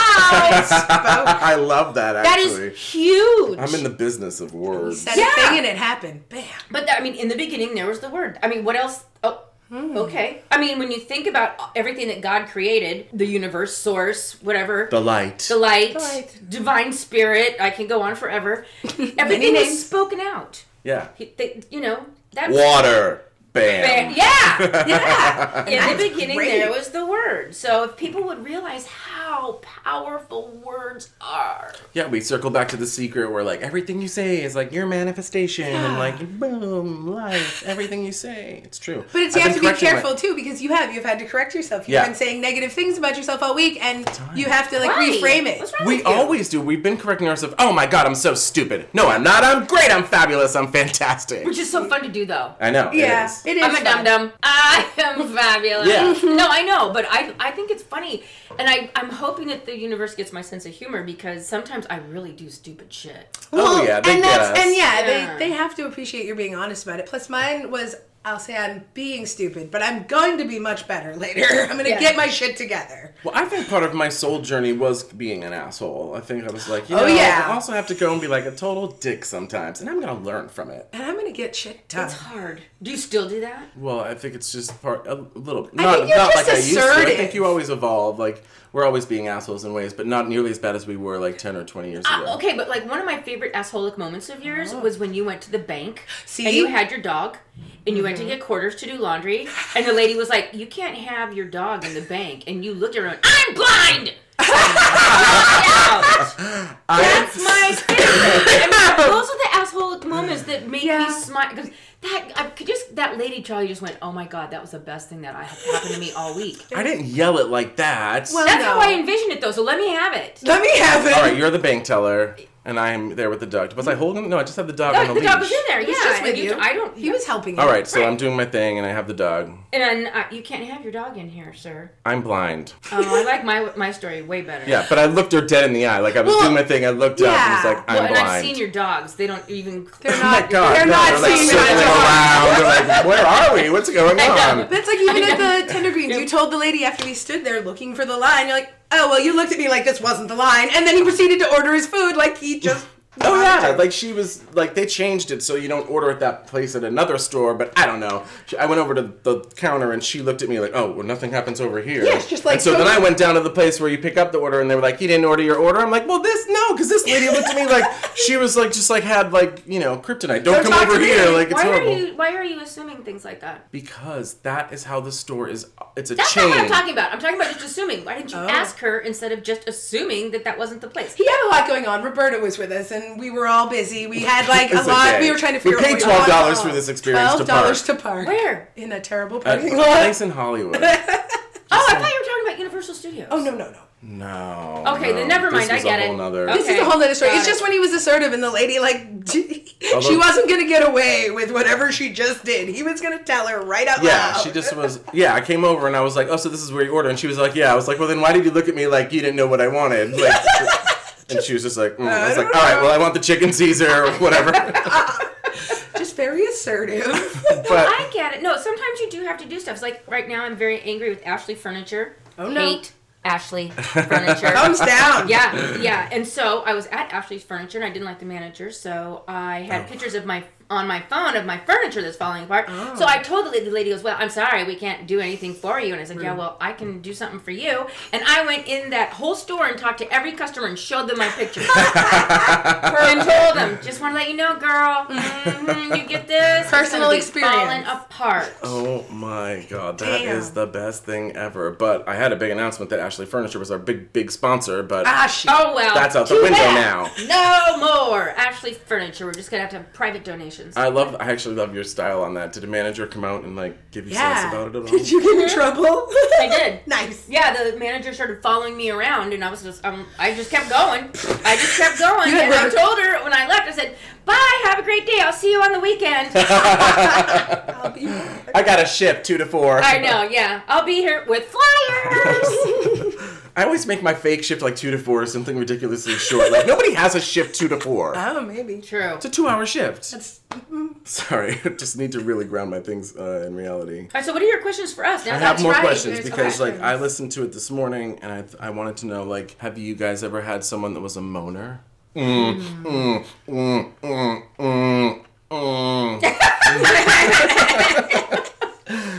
Hello. I love that, That actually. is huge. I'm in the business of words. Said Yeah. a thing and it happened. Bam. But that, I mean, in the beginning there was the word. I mean, what else? Oh, okay. I mean, when you think about everything that God created, the universe, source, whatever, The light. the light, The light. divine spirit, I can go on forever. Many Everything was names. spoken out. Yeah. He- they- You know that Water. Bam. Bam. Yeah. Yeah. In That's the beginning, great. there was the word. So if people would realize how powerful words are. Yeah, we circle back to The Secret where, like, everything you say is, like, your manifestation. And, like, boom, life, everything you say. It's true. But it's, I've you have been to be correcting careful, my- too, because you have. You've had to correct yourself. You've Yeah. been saying negative things about yourself all week, and you have to, like, Right. reframe it. What's wrong We with you? always do. We've been correcting ourselves. Oh, my God, I'm so stupid. No, I'm not. I'm great. I'm fabulous. I'm fantastic. Which is so fun to do, though. I know. Yeah, It is. it is. I'm a fun. dum dum. I am fabulous. Yeah. No, I know, but I I think it's funny, and I I'm hoping that the universe gets my sense of humor because sometimes I really do stupid shit. Oh, Well, yeah, they and get that's us. and yeah, Yeah. they they have to appreciate you being honest about it. Plus, mine was I'll say I'm being stupid, but I'm going to be much better later. I'm going to Yeah. get my shit together. Well, I think part of my soul journey was being an asshole. I think I was like, you Oh, know, yeah. I also have to go and be like a total dick sometimes, and I'm going to learn from it. And I'm going to get shit done. It's hard. Do you still do that? Well, I think it's just part a little I not think you're not just like I used to. I assertive. think you always evolve. Like we're always being assholes in ways, but not nearly as bad as we were like ten or twenty years ago. Uh, okay, but like one of my favorite assholic moments of yours was when you went to the bank See? and you had your dog and you went to get quarters to do laundry and the lady was like, "You can't have your dog in the bank," and you looked at her and went, "I'm blind." Out. That's my favorite. I mean, those are the assholic moments that make Yeah. me smile. Because that, I could just that lady Charlie just went, "Oh my God, that was the best thing that I had happened to me all week." I didn't yell it like that. Well, That's no. how I envisioned it, though. So let me have it. Let me have it. All right, you're the bank teller, and I'm there with the dog. Was I holding him? No, I just had the dog on No, the the dog leash. was in there. He was Yeah, just with and you. I don't. He was helping you. All right, so Right. I'm doing my thing, and I have the dog. And then, uh, you can't have your dog in here, sir. I'm blind. Oh, I like my my story way better. Yeah, but I looked her dead in the eye. Like I was Well, doing my thing. I looked up and yeah. was like, I'm Well, and blind. I've seen your dogs. They don't even. They're Oh not. my God! They're no, not they're like seeing circling my dog. around. They're like, where are we? What's going I on? know. That's like even at the Tender Greens, you told the lady after we stood there looking for the line, you're like, oh, well, you looked at me like this wasn't the line. And then he proceeded to order his food like he just... Oh yeah, like she was like they changed it so you don't order at that place at another store. But I don't know. She, I went over to the counter and she looked at me like, "Oh, well, nothing happens over here." Yeah, it's just like And so so- then I went down to the place where you pick up the order and they were like, "You didn't order your order." I'm like, "Well, this no," because this lady looked at me like she was like just like had like you know kryptonite. Don't, Don't come talk over to me. here. Like it's Why are horrible. you? Why are you assuming things like that? Because that is how the store is. It's a That's chain. not what I'm talking about. I'm talking about just assuming. Why didn't you Oh. ask her instead of just assuming that that wasn't the place? He had a lot going on. Roberta was with us, and we were all busy. We had like a It's lot. okay. We were trying to We figure paid out twelve what dollars was for this experience to Twelve dollars park. to park. Where? In a terrible At parking a lot. place in Hollywood. Oh, I thought you were talking about Universal Studios. Oh no no no. No. Okay, no. then never mind, This I was get a it. whole nother. Okay. This is a whole other story. Got It's it. just when he was assertive and the lady like she Although- wasn't gonna get away with whatever she just did. He was gonna tell her right out Yeah, loud. she just was. Yeah, I came over and I was like, "Oh, so this is where you order?" And she was like, "Yeah." I was like, "Well, then why did you look at me like you didn't know what I wanted?" Like, and she was just like, mm. "I was like, don't all right, know. well, I want the chicken Caesar or whatever." Just very assertive. But I get it. No, sometimes you do have to do stuff. It's like right now, I'm very angry with Ashley Furniture. Oh, no. Hate Ashley Furniture. Thumbs down. Yeah, yeah. And so I was at Ashley's Furniture, and I didn't like the manager, so I had Oh. pictures of my on my phone of my furniture that's falling apart. Oh. So I told the lady, the lady goes, "Well, I'm sorry, we can't do anything for you." And I said, "Yeah, well, I can do something for you." And I went in that whole store and talked to every customer and showed them my pictures and told them, "Just want to let you know, girl, mm-hmm, you get this. Personal it's gonna be experience. falling apart." oh my god, that is Damn. the best thing ever. But I had a big announcement that Ashley Furniture was our big, big sponsor. But Ah shit. Oh well, That's out the too window bad. now. No more Ashley Furniture. We're just gonna have to have private donations. I love. I actually love your style on that. Did a manager come out and like give you Yeah. sense about it at all? Did you get in trouble? I did. Nice. Yeah, the manager started following me around, and I was just, um, I just kept going. I just kept going, You had and I work. told her when I left, I said, "Bye, have a great day. I'll see you on the weekend." I'll be back. I got a shift two to four. I know, yeah. I'll be here with flyers. I always make my fake shift like two to four or something ridiculously short. Like nobody has a shift two to four. Oh, maybe. True. It's a two-hour shift. That's, Sorry, I just need to really ground my things uh, in reality. All right, so what are your questions for us? Now I that's have more right. questions There's because, like, questions. I listened to it this morning and I I wanted to know, like, have you guys ever had someone that was a moaner? Mm, mm, mm, mm, mm, mm. Like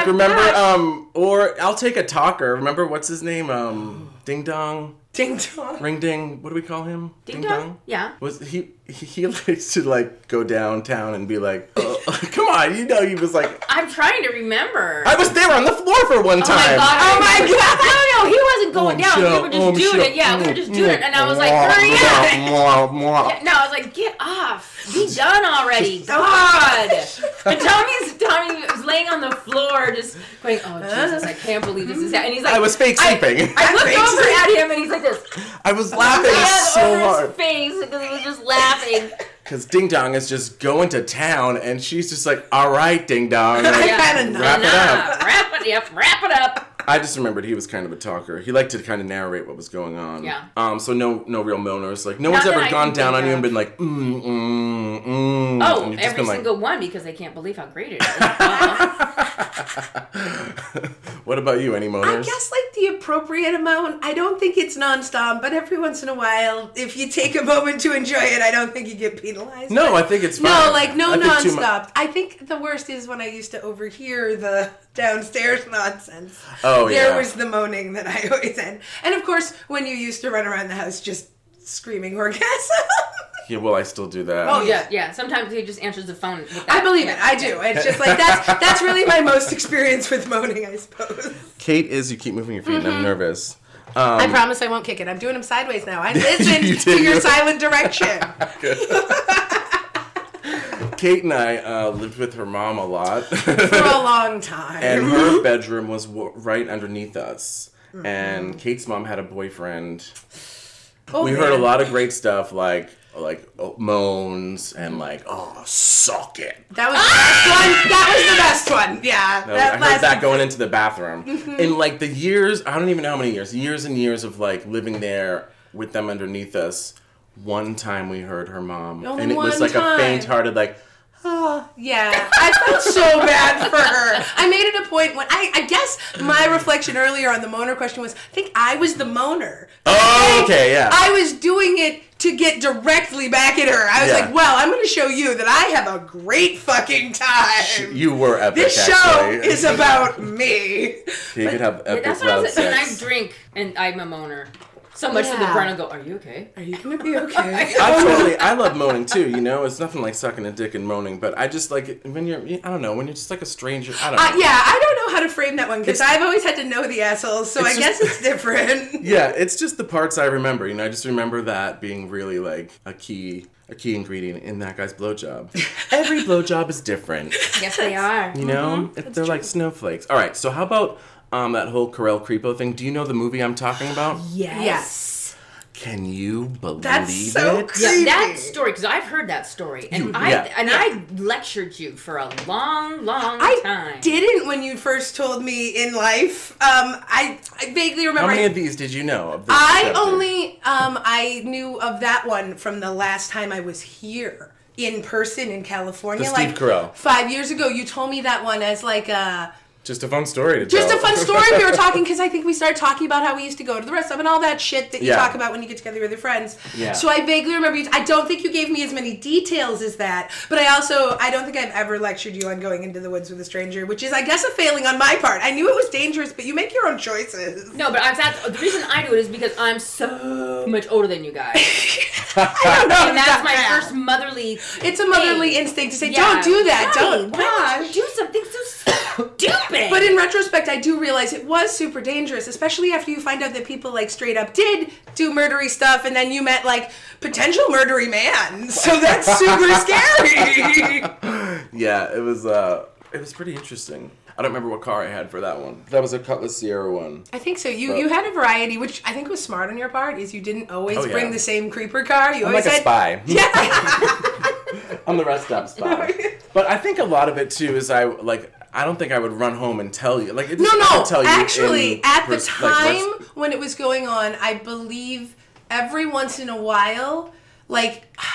like, remember, gosh. um, or I'll take a talker. Remember, what's his name? Um, Ding Dong. Ding dong. Ring Ding. What do we call him? Ding Dong? Yeah. Was he, he, he likes to, like, go downtown and be like, oh, come on, you know, he was like, I'm trying to remember. I was there on the floor for one Oh time. my god! Oh my God. No, no, he wasn't going Oh, down. Michelle, We were just oh, doing Michelle. it. Yeah, we were just doing it, and I was like, Mwah, hurry up! mwah, mwah. Yeah, no, I was like, get off. Be done already. God. And Tommy's Tommy was laying on the floor, just going, oh Jesus, I can't believe this is happening. And he's like, I was fake I- sleeping. I, looked fake over sleeping. at him, and he's like this. I was laughing Hand so over hard. his face because he was just laughing. Because Ding Dong is just going to town, and she's just like, all right, Ding Dong. Like, Yeah. kinda wrap it up. Wrap it up. Wrap it up. I just remembered he was kind of a talker. He liked to kind of narrate what was going on. Yeah. Um. So no, no real moaners. Like no Not one's that ever I gone can down think on you of. and been like, mm, mm, mm. Oh, and you've just every been like, single one because they can't believe how great it is. Uh-huh. what about you? Any I moaners? guess like the appropriate amount. I don't think it's nonstop, but every once in a while, if you take a moment to enjoy it, I don't think you get penalized. No, I think it's fine. No, like no I think too mu- nonstop. I think the worst is when I used to overhear the downstairs nonsense. Oh, there yeah. was the moaning that I always had, and of course when you used to run around the house just screaming orgasm. Yeah, well, I still do that. Oh, Yeah, yeah. Sometimes he just answers the phone. With that. I believe it. Yeah. I do. It's just like that's that's really my most experience with moaning, I suppose. Kate is. You keep moving your feet, and Mm-hmm. I'm nervous. Um, I promise I won't kick it. I'm doing them sideways now. I listen You to did. your silent direction. Kate and I uh, lived with her mom a lot. For a long time. And her bedroom was w- right underneath us. Mm-hmm. And Kate's mom had a boyfriend. Oh, we heard a man. lot of great stuff, like like oh, moans and like, oh, suck it. That was the best one. That was the best one. Yeah. No, that I heard lasted- that going into the bathroom. Mm-hmm. In like the years, I don't even know how many years, years and years of like living there with them underneath us. One time we heard her mom, Only and it was one like time. a faint-hearted like. Yeah, I felt so bad for her. I made it a point when I, I guess my reflection earlier on the moaner question was, I think I was the moaner. Oh, I think okay, yeah. I was doing it to get directly back at her. I was Yeah. like, well, I'm going to show you that I have a great fucking time. You were epic. This show actually. is about me. You could have Yeah, epic that's what I loud was when I sex. drink and I'm a moaner. So much to the Yeah. ground and go, are you okay? Are you going to be okay? I totally, I love moaning too. You know, it's nothing like sucking a dick and moaning, but I just like it when you're, I don't know, when you're just like a stranger. I don't know. Uh, yeah, I don't know how to frame that one because It's- I've always had to know the assholes, so I It's guess just- it's different. Yeah, it's just the parts I remember. You know, I just remember that being really like a key, a key ingredient in that guy's blowjob. Every blowjob is different. Yes, they are. You know, If they're like snowflakes. All right, so how about um that whole Carell Creepo thing? Do you know the movie I'm talking about? Yes. Can you believe That's so it? creepy. Yeah, that story, because I've heard that story, and You- I yeah. and I lectured you for a long, long I time. didn't when you first told me in life. Um, I, I vaguely How remember. many of these did you know? Of this I chapter? only um, I knew of that one from the last time I was here in person in California. The Steve like Carell. five years ago, you told me that one as like a. Just a fun story to Just tell. a fun story. We were talking because I think we started talking about how we used to go to the rest of and all that shit that you Yeah. talk about when you get together with your friends. Yeah. So I vaguely remember. You, I don't think you gave me as many details as that, but I also I don't think I've ever lectured you on going into the woods with a stranger, which is I guess a failing on my part. I knew it was dangerous, but you make your own choices. No, but I'm sad. The reason I do it is because I'm so much older than you guys, I don't know. and if that's my bad. first motherly. It's a motherly thing. instinct to say, Yeah. don't do that, Right. don't. Why would Gosh. you do something so stupid? But in retrospect, I do realize it was super dangerous, especially after you find out that people like straight up did do murdery stuff, and then you met like potential murdery man. So that's super scary. Yeah, it was. Uh, it was pretty interesting. I don't remember what car I had for that one. That was a Cutlass Sierra one. I think so. You But- you had a variety, which I think was smart on your part. Is you didn't always Oh, yeah. bring the same creeper car. You I'm always like a had spy. Yeah. I'm the rest stop spy. But I think a lot of it too is I like. I don't think I would run home and tell you. Like, it No, just, I no. would tell you Actually, in at the pers- like, time res- when it was going on, I believe every once in a while, like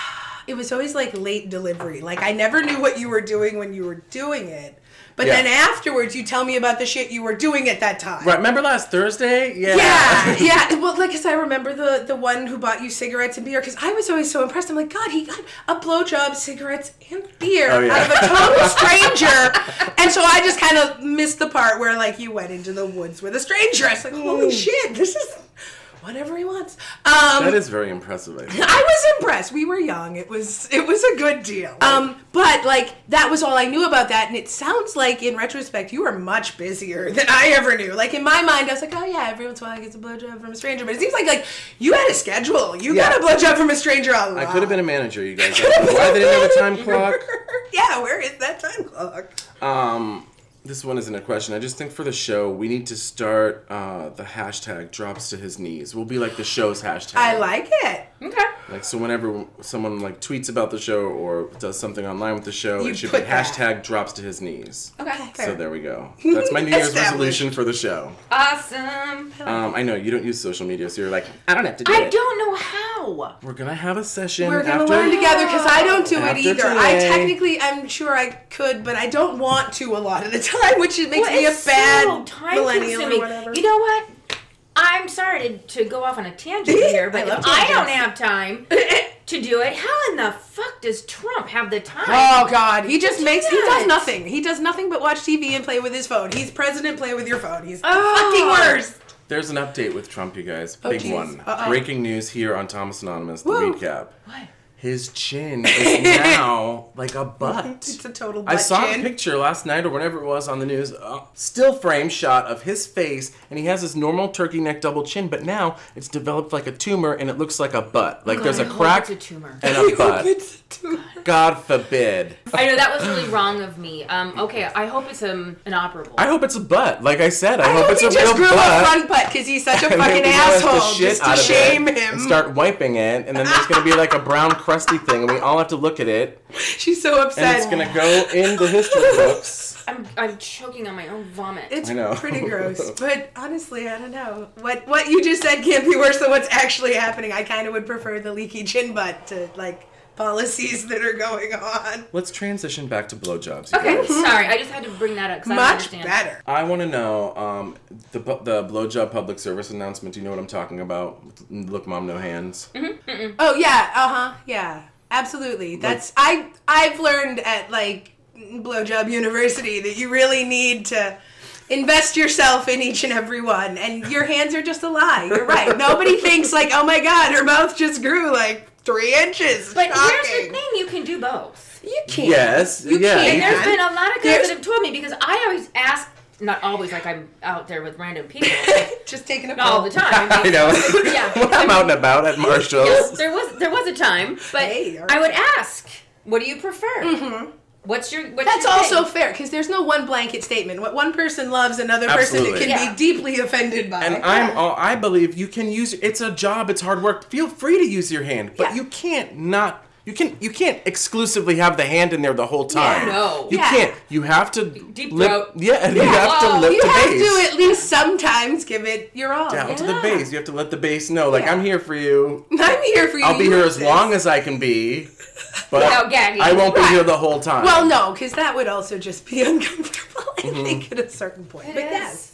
it was always like late delivery. Like I never knew what you were doing when you were doing it. But Yeah. then afterwards, you tell me about the shit you were doing at that time. Right, remember last Thursday? Yeah. Yeah, yeah. Well, like, cause I remember the the one who bought you cigarettes and beer. Cause I was always so impressed. I'm like, God, he got a blowjob, cigarettes, and beer Oh, yeah. out of a total stranger. And so I just kind of missed the part where like you went into the woods with a stranger. I was like, holy shit, this is whatever he wants. Um, That is very impressive, I think. I was impressed. We were young. It was it was a good deal. Um, but like that was all I knew about that, and it sounds like in retrospect you were much busier than I ever knew. Like in my mind, I was like, oh yeah, every once in a while I get a blowjob from a stranger. But it seems like like you had a schedule. You Yeah. got a blowjob from a stranger a lot. I could have been a manager, you guys. Why they didn't have a time clock? Yeah, where is that time clock? Um, this one isn't a question. I just think for the show, we need to start uh, the hashtag drops to his knees. We'll be like the show's hashtag. I like it. Okay. Like, so whenever someone, like, tweets about the show or does something online with the show, You it should be put that. hashtag drops to his knees. Okay. So there we go. That's my New Year's Established. resolution for the show. Awesome. Um, I know, you don't use social media, so you're like, I don't have to do I it. don't know how. We're gonna have a session We're gonna after... learn together because I don't do it After either. I today. technically, I'm sure I could, but I don't want to a lot of the time, which is- makes Well, me a it's bad so time millennial or consuming. whatever. You know what? I'm sorry to, to go off on a tangent here, but I love if I don't tangents. have time to do it, how in the fuck does Trump have the time? Oh God, he just He makes he does does. nothing. He does nothing but watch T V and play with his phone. He's president, play with your phone. He's the Oh. fucking worst. There's an update with Trump, you guys. Oh, Big geez. one. Uh-oh. Breaking news here on Thomas Anonymous, the Woo. recap. What? His chin is now like a butt. It's a total I butt saw chin. a picture last night or whenever it was on the news, uh, still frame shot of his face, and he has his normal turkey neck double chin, but now it's developed like a tumor and it looks like a butt. Like God, there's I a hope crack it's a tumor. and a butt. It's too- God forbid. I know that was really wrong of me. Um, okay, I hope it's um, inoperable. I hope it's a butt. Like I said, I, I hope hope it's he a just real grew a butt. front butt because he's such a And then fucking we notice the asshole. shit Just to out of shame it him. And start wiping it, and then there's gonna be like a brown crusty thing, and we all have to look at it, She's so upset. and it's gonna go in the history books. I'm I'm choking on my own vomit. It's I know. pretty gross, but honestly, I don't know. What what you just said can't be worse than what's actually happening. I kind of would prefer the leaky chin butt to like policies that are going on. Let's transition back to blowjobs. you Okay, guys. sorry. I just had to bring that up because I don't Much understand. better. I want to know um, the bu- the blowjob public service announcement. Do you know what I'm talking about? Look, mom, no hands. Oh yeah, uh huh, yeah, absolutely. That's I I've learned at like Blowjob University that you really need to invest yourself in each and every one, and your hands are just a lie. You're right. Nobody thinks like, oh my God, her mouth just grew like three inches. But here's Shocking. the thing: you can do both. You can't. Yes, You yeah. can't. And there's Yeah. been a lot of guys There's- that have told me because I always ask, not always, like I'm out there with random people, Just taking a not all the time. I know. Yeah. When I'm out and about at Marshall's. Yes, there was there was a time, but Hey, all I would ask, what do you prefer? Mm-hmm. What's your what's That's your also thing? fair because there's no one blanket statement. What one person loves, another person Absolutely. can Yeah. be deeply offended by. And I'm all, I believe you can use it's a job, it's hard work. Feel free to use your hand, but Yeah. you can't not you can you can't exclusively have the hand in there the whole time. Yeah. No. You Yeah. can't. You have to Deep lip, throat. Yeah, you Yeah. have to Whoa. lip you the have base. to at least sometimes give it your all. down to the Yeah. base. You have to let the base know, like, Yeah. I'm here for you. I'm here for you. I'll be you here as exist. long as I can be, but Without gagging. I won't be Right. here the whole time. Well, no, because that would also just be uncomfortable. I Mm-hmm. think at a certain point. It but is. yes.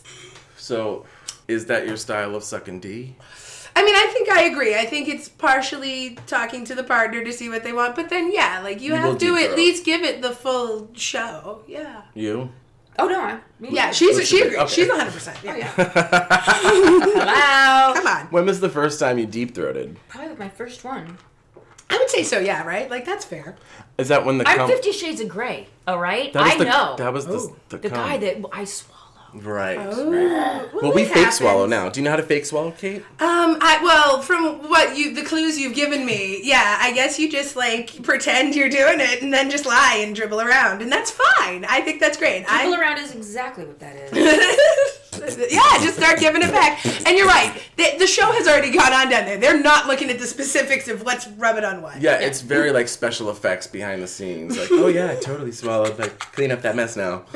So, is that your style of sucking D? I mean, I think I agree. I think it's partially talking to the partner to see what they want, but then yeah, like you, You will have to deep at throat. least give it the full show. Yeah. You? Oh no, I, me Yeah, too. she's What's she your- agrees. okay. She's one hundred percent. Yeah. yeah. Hello. Come on. When was the first time you deep throated? Probably my first one. I would say so. Yeah. Right. Like that's fair. Is that when the I'm cum- Fifty Shades of Grey. All right, That was I the, know That was the, Ooh. the, the cum. guy that I swallow. Right. Ooh. Well, Well, we it fake happens. swallow now. Do you know how to fake swallow, Kate? Um, I well, from what you the clues you've given me, yeah, I guess you just like pretend you're doing it and then just lie and dribble around, and that's fine. I think that's great. People I, around is exactly what that is. yeah, just start giving it back. And you're right. The, the show has already gone on down there. They're not looking at the specifics of let's rub it on what. Yeah, it's very like special effects behind the scenes. Like, oh yeah, I totally swallowed. Like, clean up that mess now.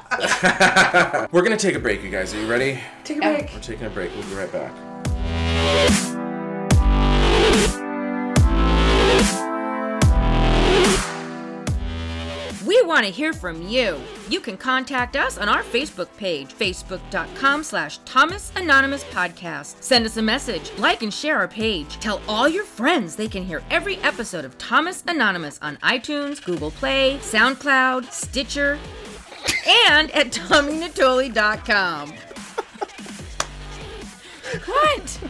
Yeah. We're gonna take a break, you guys. Are you ready? Take a Yeah. break. We're taking a break. We'll be right back. want to hear from you. You can contact us on our Facebook page, facebook.com slash Thomas Anonymous Podcast. Send us a message, like and share our page. Tell all your friends they can hear every episode of Thomas Anonymous on iTunes, Google Play, SoundCloud, Stitcher, and at Tommy Natoli dot com. What?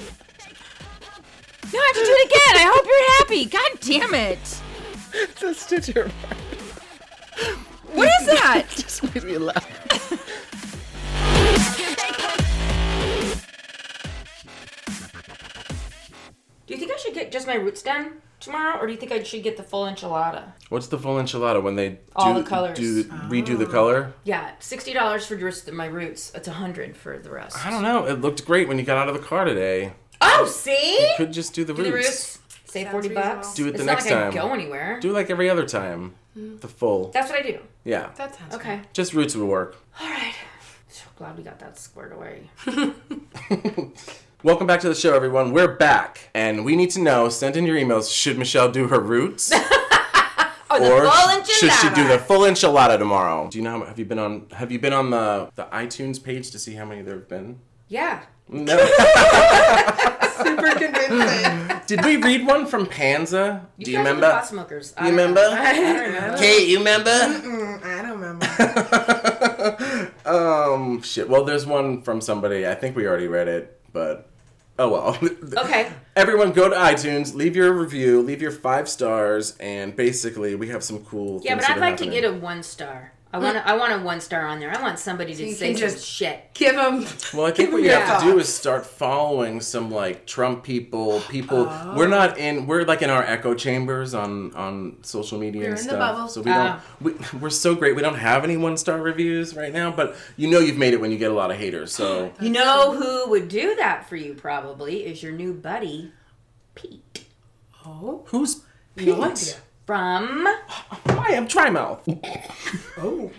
No, I have to do it again. I hope you're happy. God damn it. The Stitcher. What is that? Just made me laugh. Do you think I should get just my roots done tomorrow, or do you think I should get the full enchilada? What's the full enchilada when they do, All the colors. do redo the color? Yeah, sixty dollars for just my roots. It's a hundred for the rest. I don't know. It looked great when you got out of the car today. Oh, see? You could just do the Do roots. the roots. Save Sounds forty reasonable. bucks. Do it the it's next not like time. I go anywhere. Do it like every other time. The full. That's what I do. Yeah. That sounds Okay. Just roots would work. All right. So glad we got that squared away. Welcome back to the show, everyone. We're back, and we need to know. Send in your emails. Should Michelle do her roots, Or the or full enchilada. should she do the full enchilada tomorrow? Do you know? How, have you been on? Have you been on the the iTunes page to see how many there have been? Yeah. No. super convincing. Did we read one from Panza? You Do you guys are the remember? pot smokers. I You don't remember? know. I don't remember. Kate, you remember? Mm, I don't remember. um, shit. Well, there's one from somebody. I think we already read it, but oh well. Okay. Everyone go to iTunes, leave your review, leave your five stars, and basically we have some cool Yeah, things but that I'd are like happening. to get a one star. I want a, I want a one star on there. I want somebody to you say can some just- shit. Give them. Well, I think what you your have to do thoughts. is start following some like Trump people. People, we're not in. We're like in our echo chambers on on social media We're and in the stuff. bubble. So we Ah. don't. We, we're so great. We don't have any one star reviews right now, but you know you've made it when you get a lot of haters. So You know who would do that for you probably is your new buddy, Pete. Oh. who's Pete? No idea. From I am Trimouth. Oh.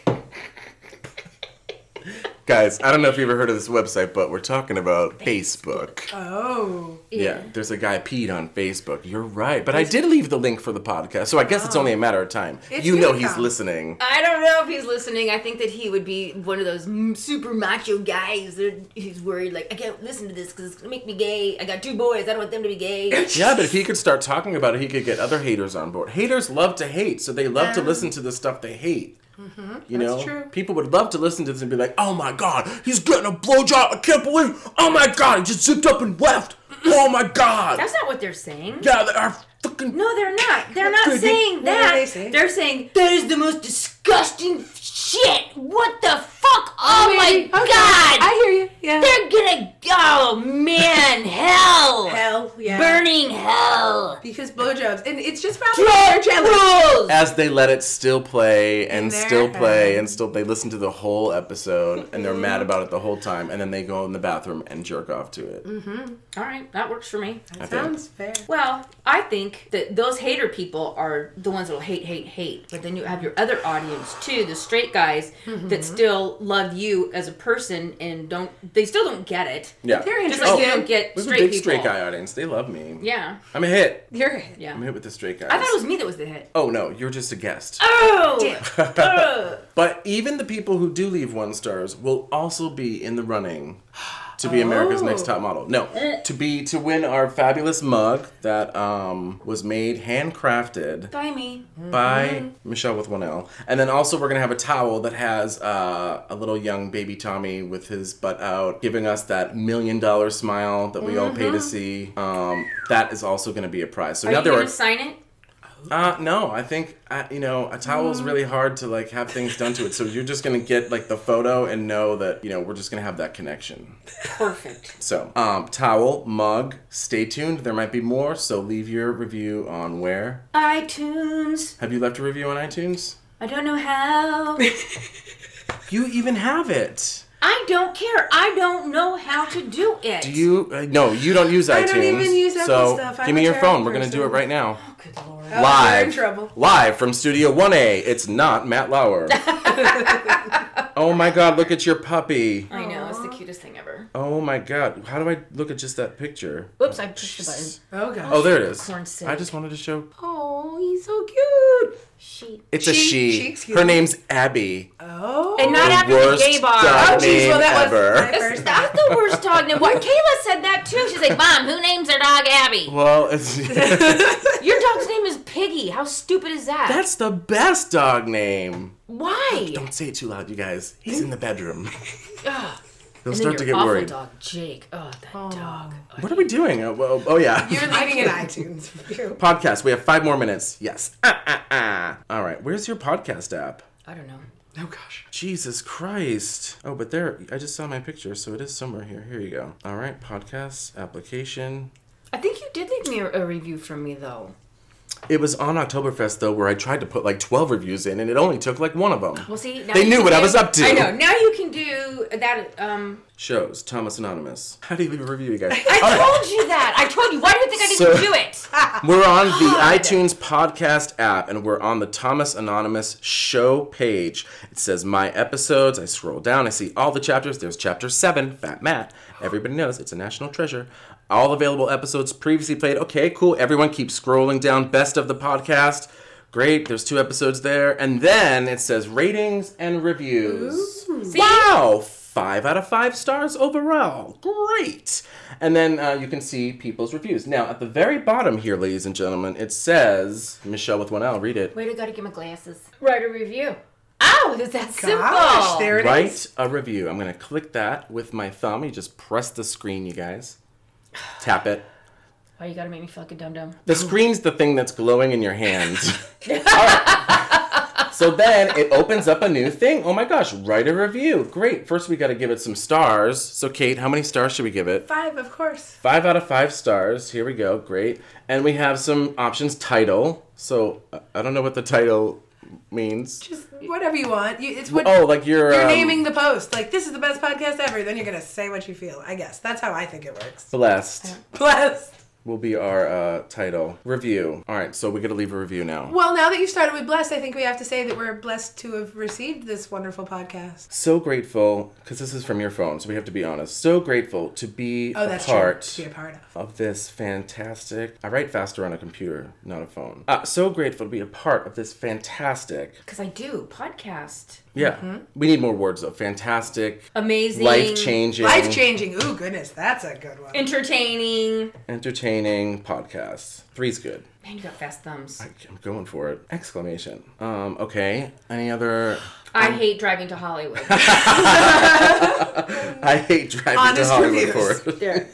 Guys, I don't know if you've ever heard of this website, but we're talking about Facebook. Oh. Yeah, there's a guy Pete on Facebook. You're right. But I did leave the link for the podcast, so I guess it's only a matter of time. It's you know gonna he's come. listening. I don't know if he's listening. I think that he would be one of those mm, super macho guys that he's worried, like, I can't listen to this because it's going to make me gay. I got two boys. I don't want them to be gay. Yeah, but if he could start talking about it, he could get other haters on board. Haters love to hate, so they love to Yeah. listen to the stuff they hate. Mm-hmm, you that's know, true. people would love to listen to this and be like, "Oh my god, he's getting a blowjob! I can't believe! Oh my god, he just zipped up and left! Oh my god! That's not what they're saying. yeah, they are fucking." No, they're not. They're not What saying are that. they saying? They're saying that is the most disgusting shit. What the fuck? Oh my Maybe. Okay. god! I hear you. Yeah. They're gonna. Oh man, hell! Hell, yeah. Burning hell! Because blowjobs. And it's just probably Drug they're jealous. rules! As they let it still play and their still play head. and still, they listen to the whole episode and they're mad about it the whole time, and then they go in the bathroom and jerk off to it. All right, that works for me. That think. sounds fair. Well, I think that those hater people are the ones that'll hate, hate, hate. But then you have your other audience too, the straight guys that still love you as a person and don't. They still don't get it. Yeah, They're Just interested. like you don't get we have a straight big people. straight guy audience. They love me. Yeah, I'm a hit. You're a hit. yeah. I'm a hit with the straight guys. I thought it was me that was the hit. Oh no, you're just a guest. Oh! Ugh. But even the people who do leave one stars will also be in the running to be America's Oh. Next Top Model. No, to be to win our fabulous mug that um was made handcrafted By me. by Michelle with one L. And then also we're gonna have a towel that has uh, a little young baby Tommy with his butt out, giving us that million dollar smile that we all pay to see. Um, that is also gonna be a prize. So Are now you there gonna are. sign it? Uh, no, I think, uh, you know, a towel is really hard to, like, have things done to it. So you're just going to get, like, the photo and know that, you know, we're just going to have that connection. Perfect. So, um, towel, mug, stay tuned. There might be more, so leave your review on where? iTunes. Have you left a review on iTunes? I don't know how. You even have it. I don't care. I don't know how to do it. Do you? Uh, no, you don't use I iTunes. don't even use Apple so stuff. I'm give me a your terrible phone. We're going to do it person. right now. Oh, good lord. Oh, Live. You're in trouble. Live from Studio one A. It's not Matt Lauer. Oh my god, look at your puppy. I know. It's the cutest thing ever. Oh my god, how do I look at just that picture? Oops, I pushed the button. Oh, gosh. Oh, there it is. Corn sick. I just wanted to show. Oh, he's so cute. She. It's a She- she. she, excuse Her me. name's Abby. Oh. And not The after the worst gay bar. dog Oh, geez, name well, that was ever. my That's, first that's the worst dog name. What? Kayla said that too. She's like, Mom, who names their dog Abby? Well, it's Your dog's name is Piggy. How stupid is that? that's the best dog name. Why? Don't say it too loud, you guys. He's in the bedroom. Ugh. He'll And then start to your get awful worried. dog, Jake. Oh, that dog. What are we doing? Oh, oh, oh yeah. You're leaving an iTunes review. Podcast. We have five more minutes. Yes. Ah, ah, ah. All right. Where's your podcast app? I don't know. Oh gosh. Jesus Christ. Oh, but there, I just saw my picture, so it is somewhere here. Here you go. All right. Podcast, application. I think you did leave me a, a review from me, though. It was on Oktoberfest, though, where I tried to put like twelve reviews in, and it only took like one of them. Well, see, now They you knew can what I do- was up to. I know. Now you can do that. Um, Shows, Thomas Anonymous. How do you leave a review, you guys? I All right. told you that. I told you. Why do you think I didn't So- do it? We're on the iTunes podcast app, and we're on the Thomas Anonymous show page. It says My Episodes. I scroll down. I see all the chapters. There's chapter seven, Fat Matt. Everybody knows it's a national treasure. All available episodes previously played. Okay, cool. Everyone keep scrolling down. Best of the podcast. Great. There's two episodes there. And then it says ratings and reviews. See? Wow. Five out of five stars overall. Great. And then uh, you can see people's reviews. Now, at the very bottom here, ladies and gentlemen, it says, Michelle with one L, read it. Wait, I gotta get my glasses. Write a review. Ow, is that simple? Gosh, there it is. Write a review. I'm going to click that with my thumb. You just press the screen, you guys. Tap it. Why you gotta make me feel like a dum-dum? The screen's the thing that's glowing in your hand. All right. So then it opens up a new thing. Oh my gosh, write a review. Great. First we got to give it some stars. So Kate, how many stars should we give it? Five, of course. Five out of five stars. Here we go. Great. And we have some options. Title. So uh, I don't know what the title means. Just whatever you want. You, it's what Oh, like you're, you're um, naming the post. Like, this is the best podcast ever. Then you're gonna say what you feel. I guess that's how I think it works. Blessed Blessed. will be our uh, title. Review. All right, so we got to leave a review now. Well, now that you started with blessed, I think we have to say that we're blessed to have received this wonderful podcast. So grateful, because this is from your phone, so we have to be honest. So grateful to be Oh, a that's part true. To be a part of. of this fantastic. I write faster on a computer, not a phone. Uh, so grateful to be a part of this fantastic. Because I do. Podcast. Yeah, Mm-hmm. we need more words though. Fantastic, Amazing. life changing, Life changing. Ooh, goodness, that's a good one. Entertaining. entertaining podcast. Three's good. Man, you got fast thumbs. I, I'm going for it. Exclamation. Um. Okay. Any other? I hate driving to Hollywood. I hate driving Honest to Hollywood reviews. for it. There.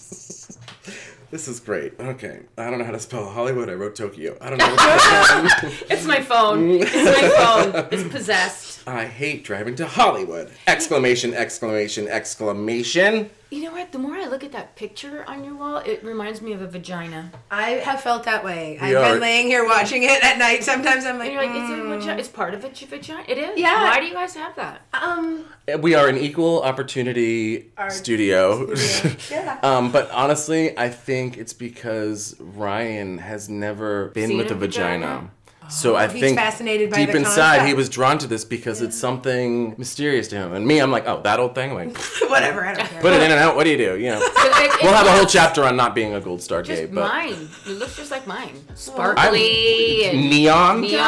This is great. Okay. I don't know how to spell Hollywood. I wrote Tokyo. I don't know what to spell. It's my phone. It's my phone. It's possessed. I hate driving to Hollywood. Exclamation, exclamation, exclamation. You know what? The more I look at that picture on your wall, it reminds me of a vagina. I have felt that way. We I've are- been laying here watching it at night. Sometimes I'm like, And you're like, it's a mm, vagina. It's part of a vagina. It is. Yeah. Why do you guys have that? um, We are an equal opportunity Our studio. studio. Yeah. um, but honestly, I think it's because Ryan has never been Seen with a a vagina. vagina? So I he's think fascinated by deep the inside he concept. was drawn to this because it's something mysterious to him. And me, I'm like, oh, that old thing? I'm like, whatever. I don't care. put it in and out. What do you do? You know. It- We'll it have a whole looks chapter on not being a gold star Just gay, but mine. It looks just like mine. I'm- Sparkly and neon. neon.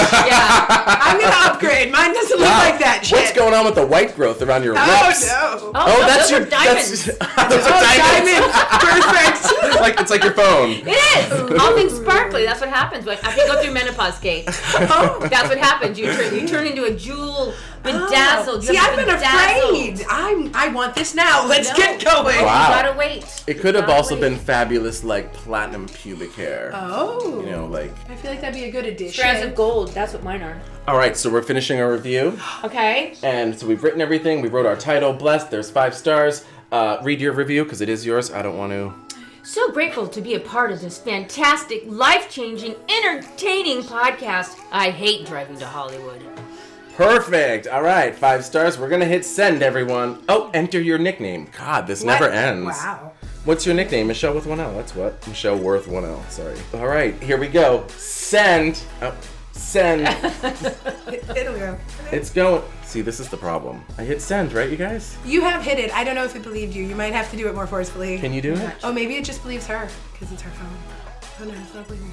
yeah. I'm gonna upgrade. Mine doesn't look Wow. like that shit. What's going on with the white growth around your Oh lips? no. Oh, Oh, no, that's those your are diamonds. That's, those are Oh, diamonds. diamond. Perfect. It's like it's like your phone. It is. All things sparkly. That's what happens when after you go through menopause, Kate. That's what happens. You turn you turn into a jewel bedazzled. See, You I've been bedazzled. afraid. I'm. I want this now. Let's No. get going. Wow. You gotta wait. It could have Gotta also wait. been fabulous, like platinum pubic hair. Oh. You know, like. I feel like that'd be a good addition. Strands of gold. That's what mine are. All right, so we're finishing our review, Okay. and so we've written everything. We wrote our title, blessed. There's five stars. Uh, read your review because it is yours. I don't want to. So grateful to be a part of this fantastic, life-changing, entertaining podcast. I hate driving to Hollywood. Perfect. All right, five stars. We're gonna hit send, everyone. Oh, enter your nickname. God, this never What? ends. Wow. What's your nickname? Michelle with one L. That's what. Michelle Worth one L. Sorry. All right, here we go. Send. Oh, send. It'll go. It's going. See, this is the problem. I hit send, right, you guys? You have hit it. I don't know if it believed you. You might have to do it more forcefully. Can you do it? Oh, maybe it just believes her because it's her phone. Oh no, it's not bleeding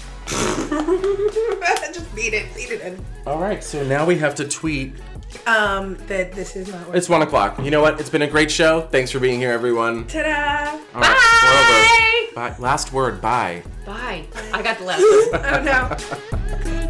her either. Just beat it, beat it in. All right, so now we have to tweet. Um, that this is not working. It's one o'clock. You know what? It's been a great show. Thanks for being here, everyone. Ta-da! All right, we're over. Bye. Last word. Bye. Bye. I got the last word. Oh no.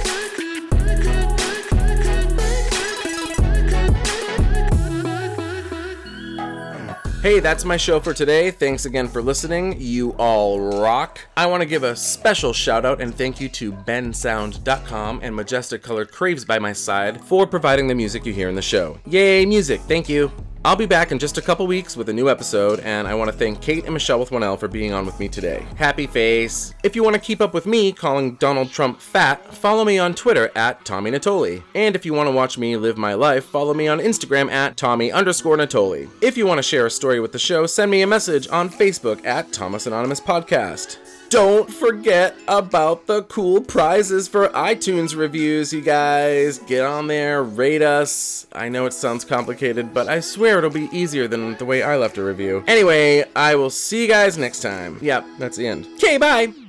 Hey, that's my show for today. Thanks again for listening. You all rock. I want to give a special shout out and thank you to Ben Sound dot com and Majestic Colored Craves by my side for providing the music you hear in the show. Yay, music. Thank you. I'll be back in just a couple weeks with a new episode, and I want to thank Kate and Michelle with one L for being on with me today. Happy face. If you want to keep up with me calling Donald Trump fat, follow me on Twitter at Tommy Natoli. And if you want to watch me live my life, follow me on Instagram at Tommy underscore Natoli. If you want to share a story with the show, send me a message on Facebook at Thomas Anonymous Podcast. Don't forget about the cool prizes for iTunes reviews, you guys. Get on there, rate us. I know it sounds complicated, but I swear it'll be easier than the way I left a review. Anyway, I will see you guys next time. Yep, that's the end. Okay, bye!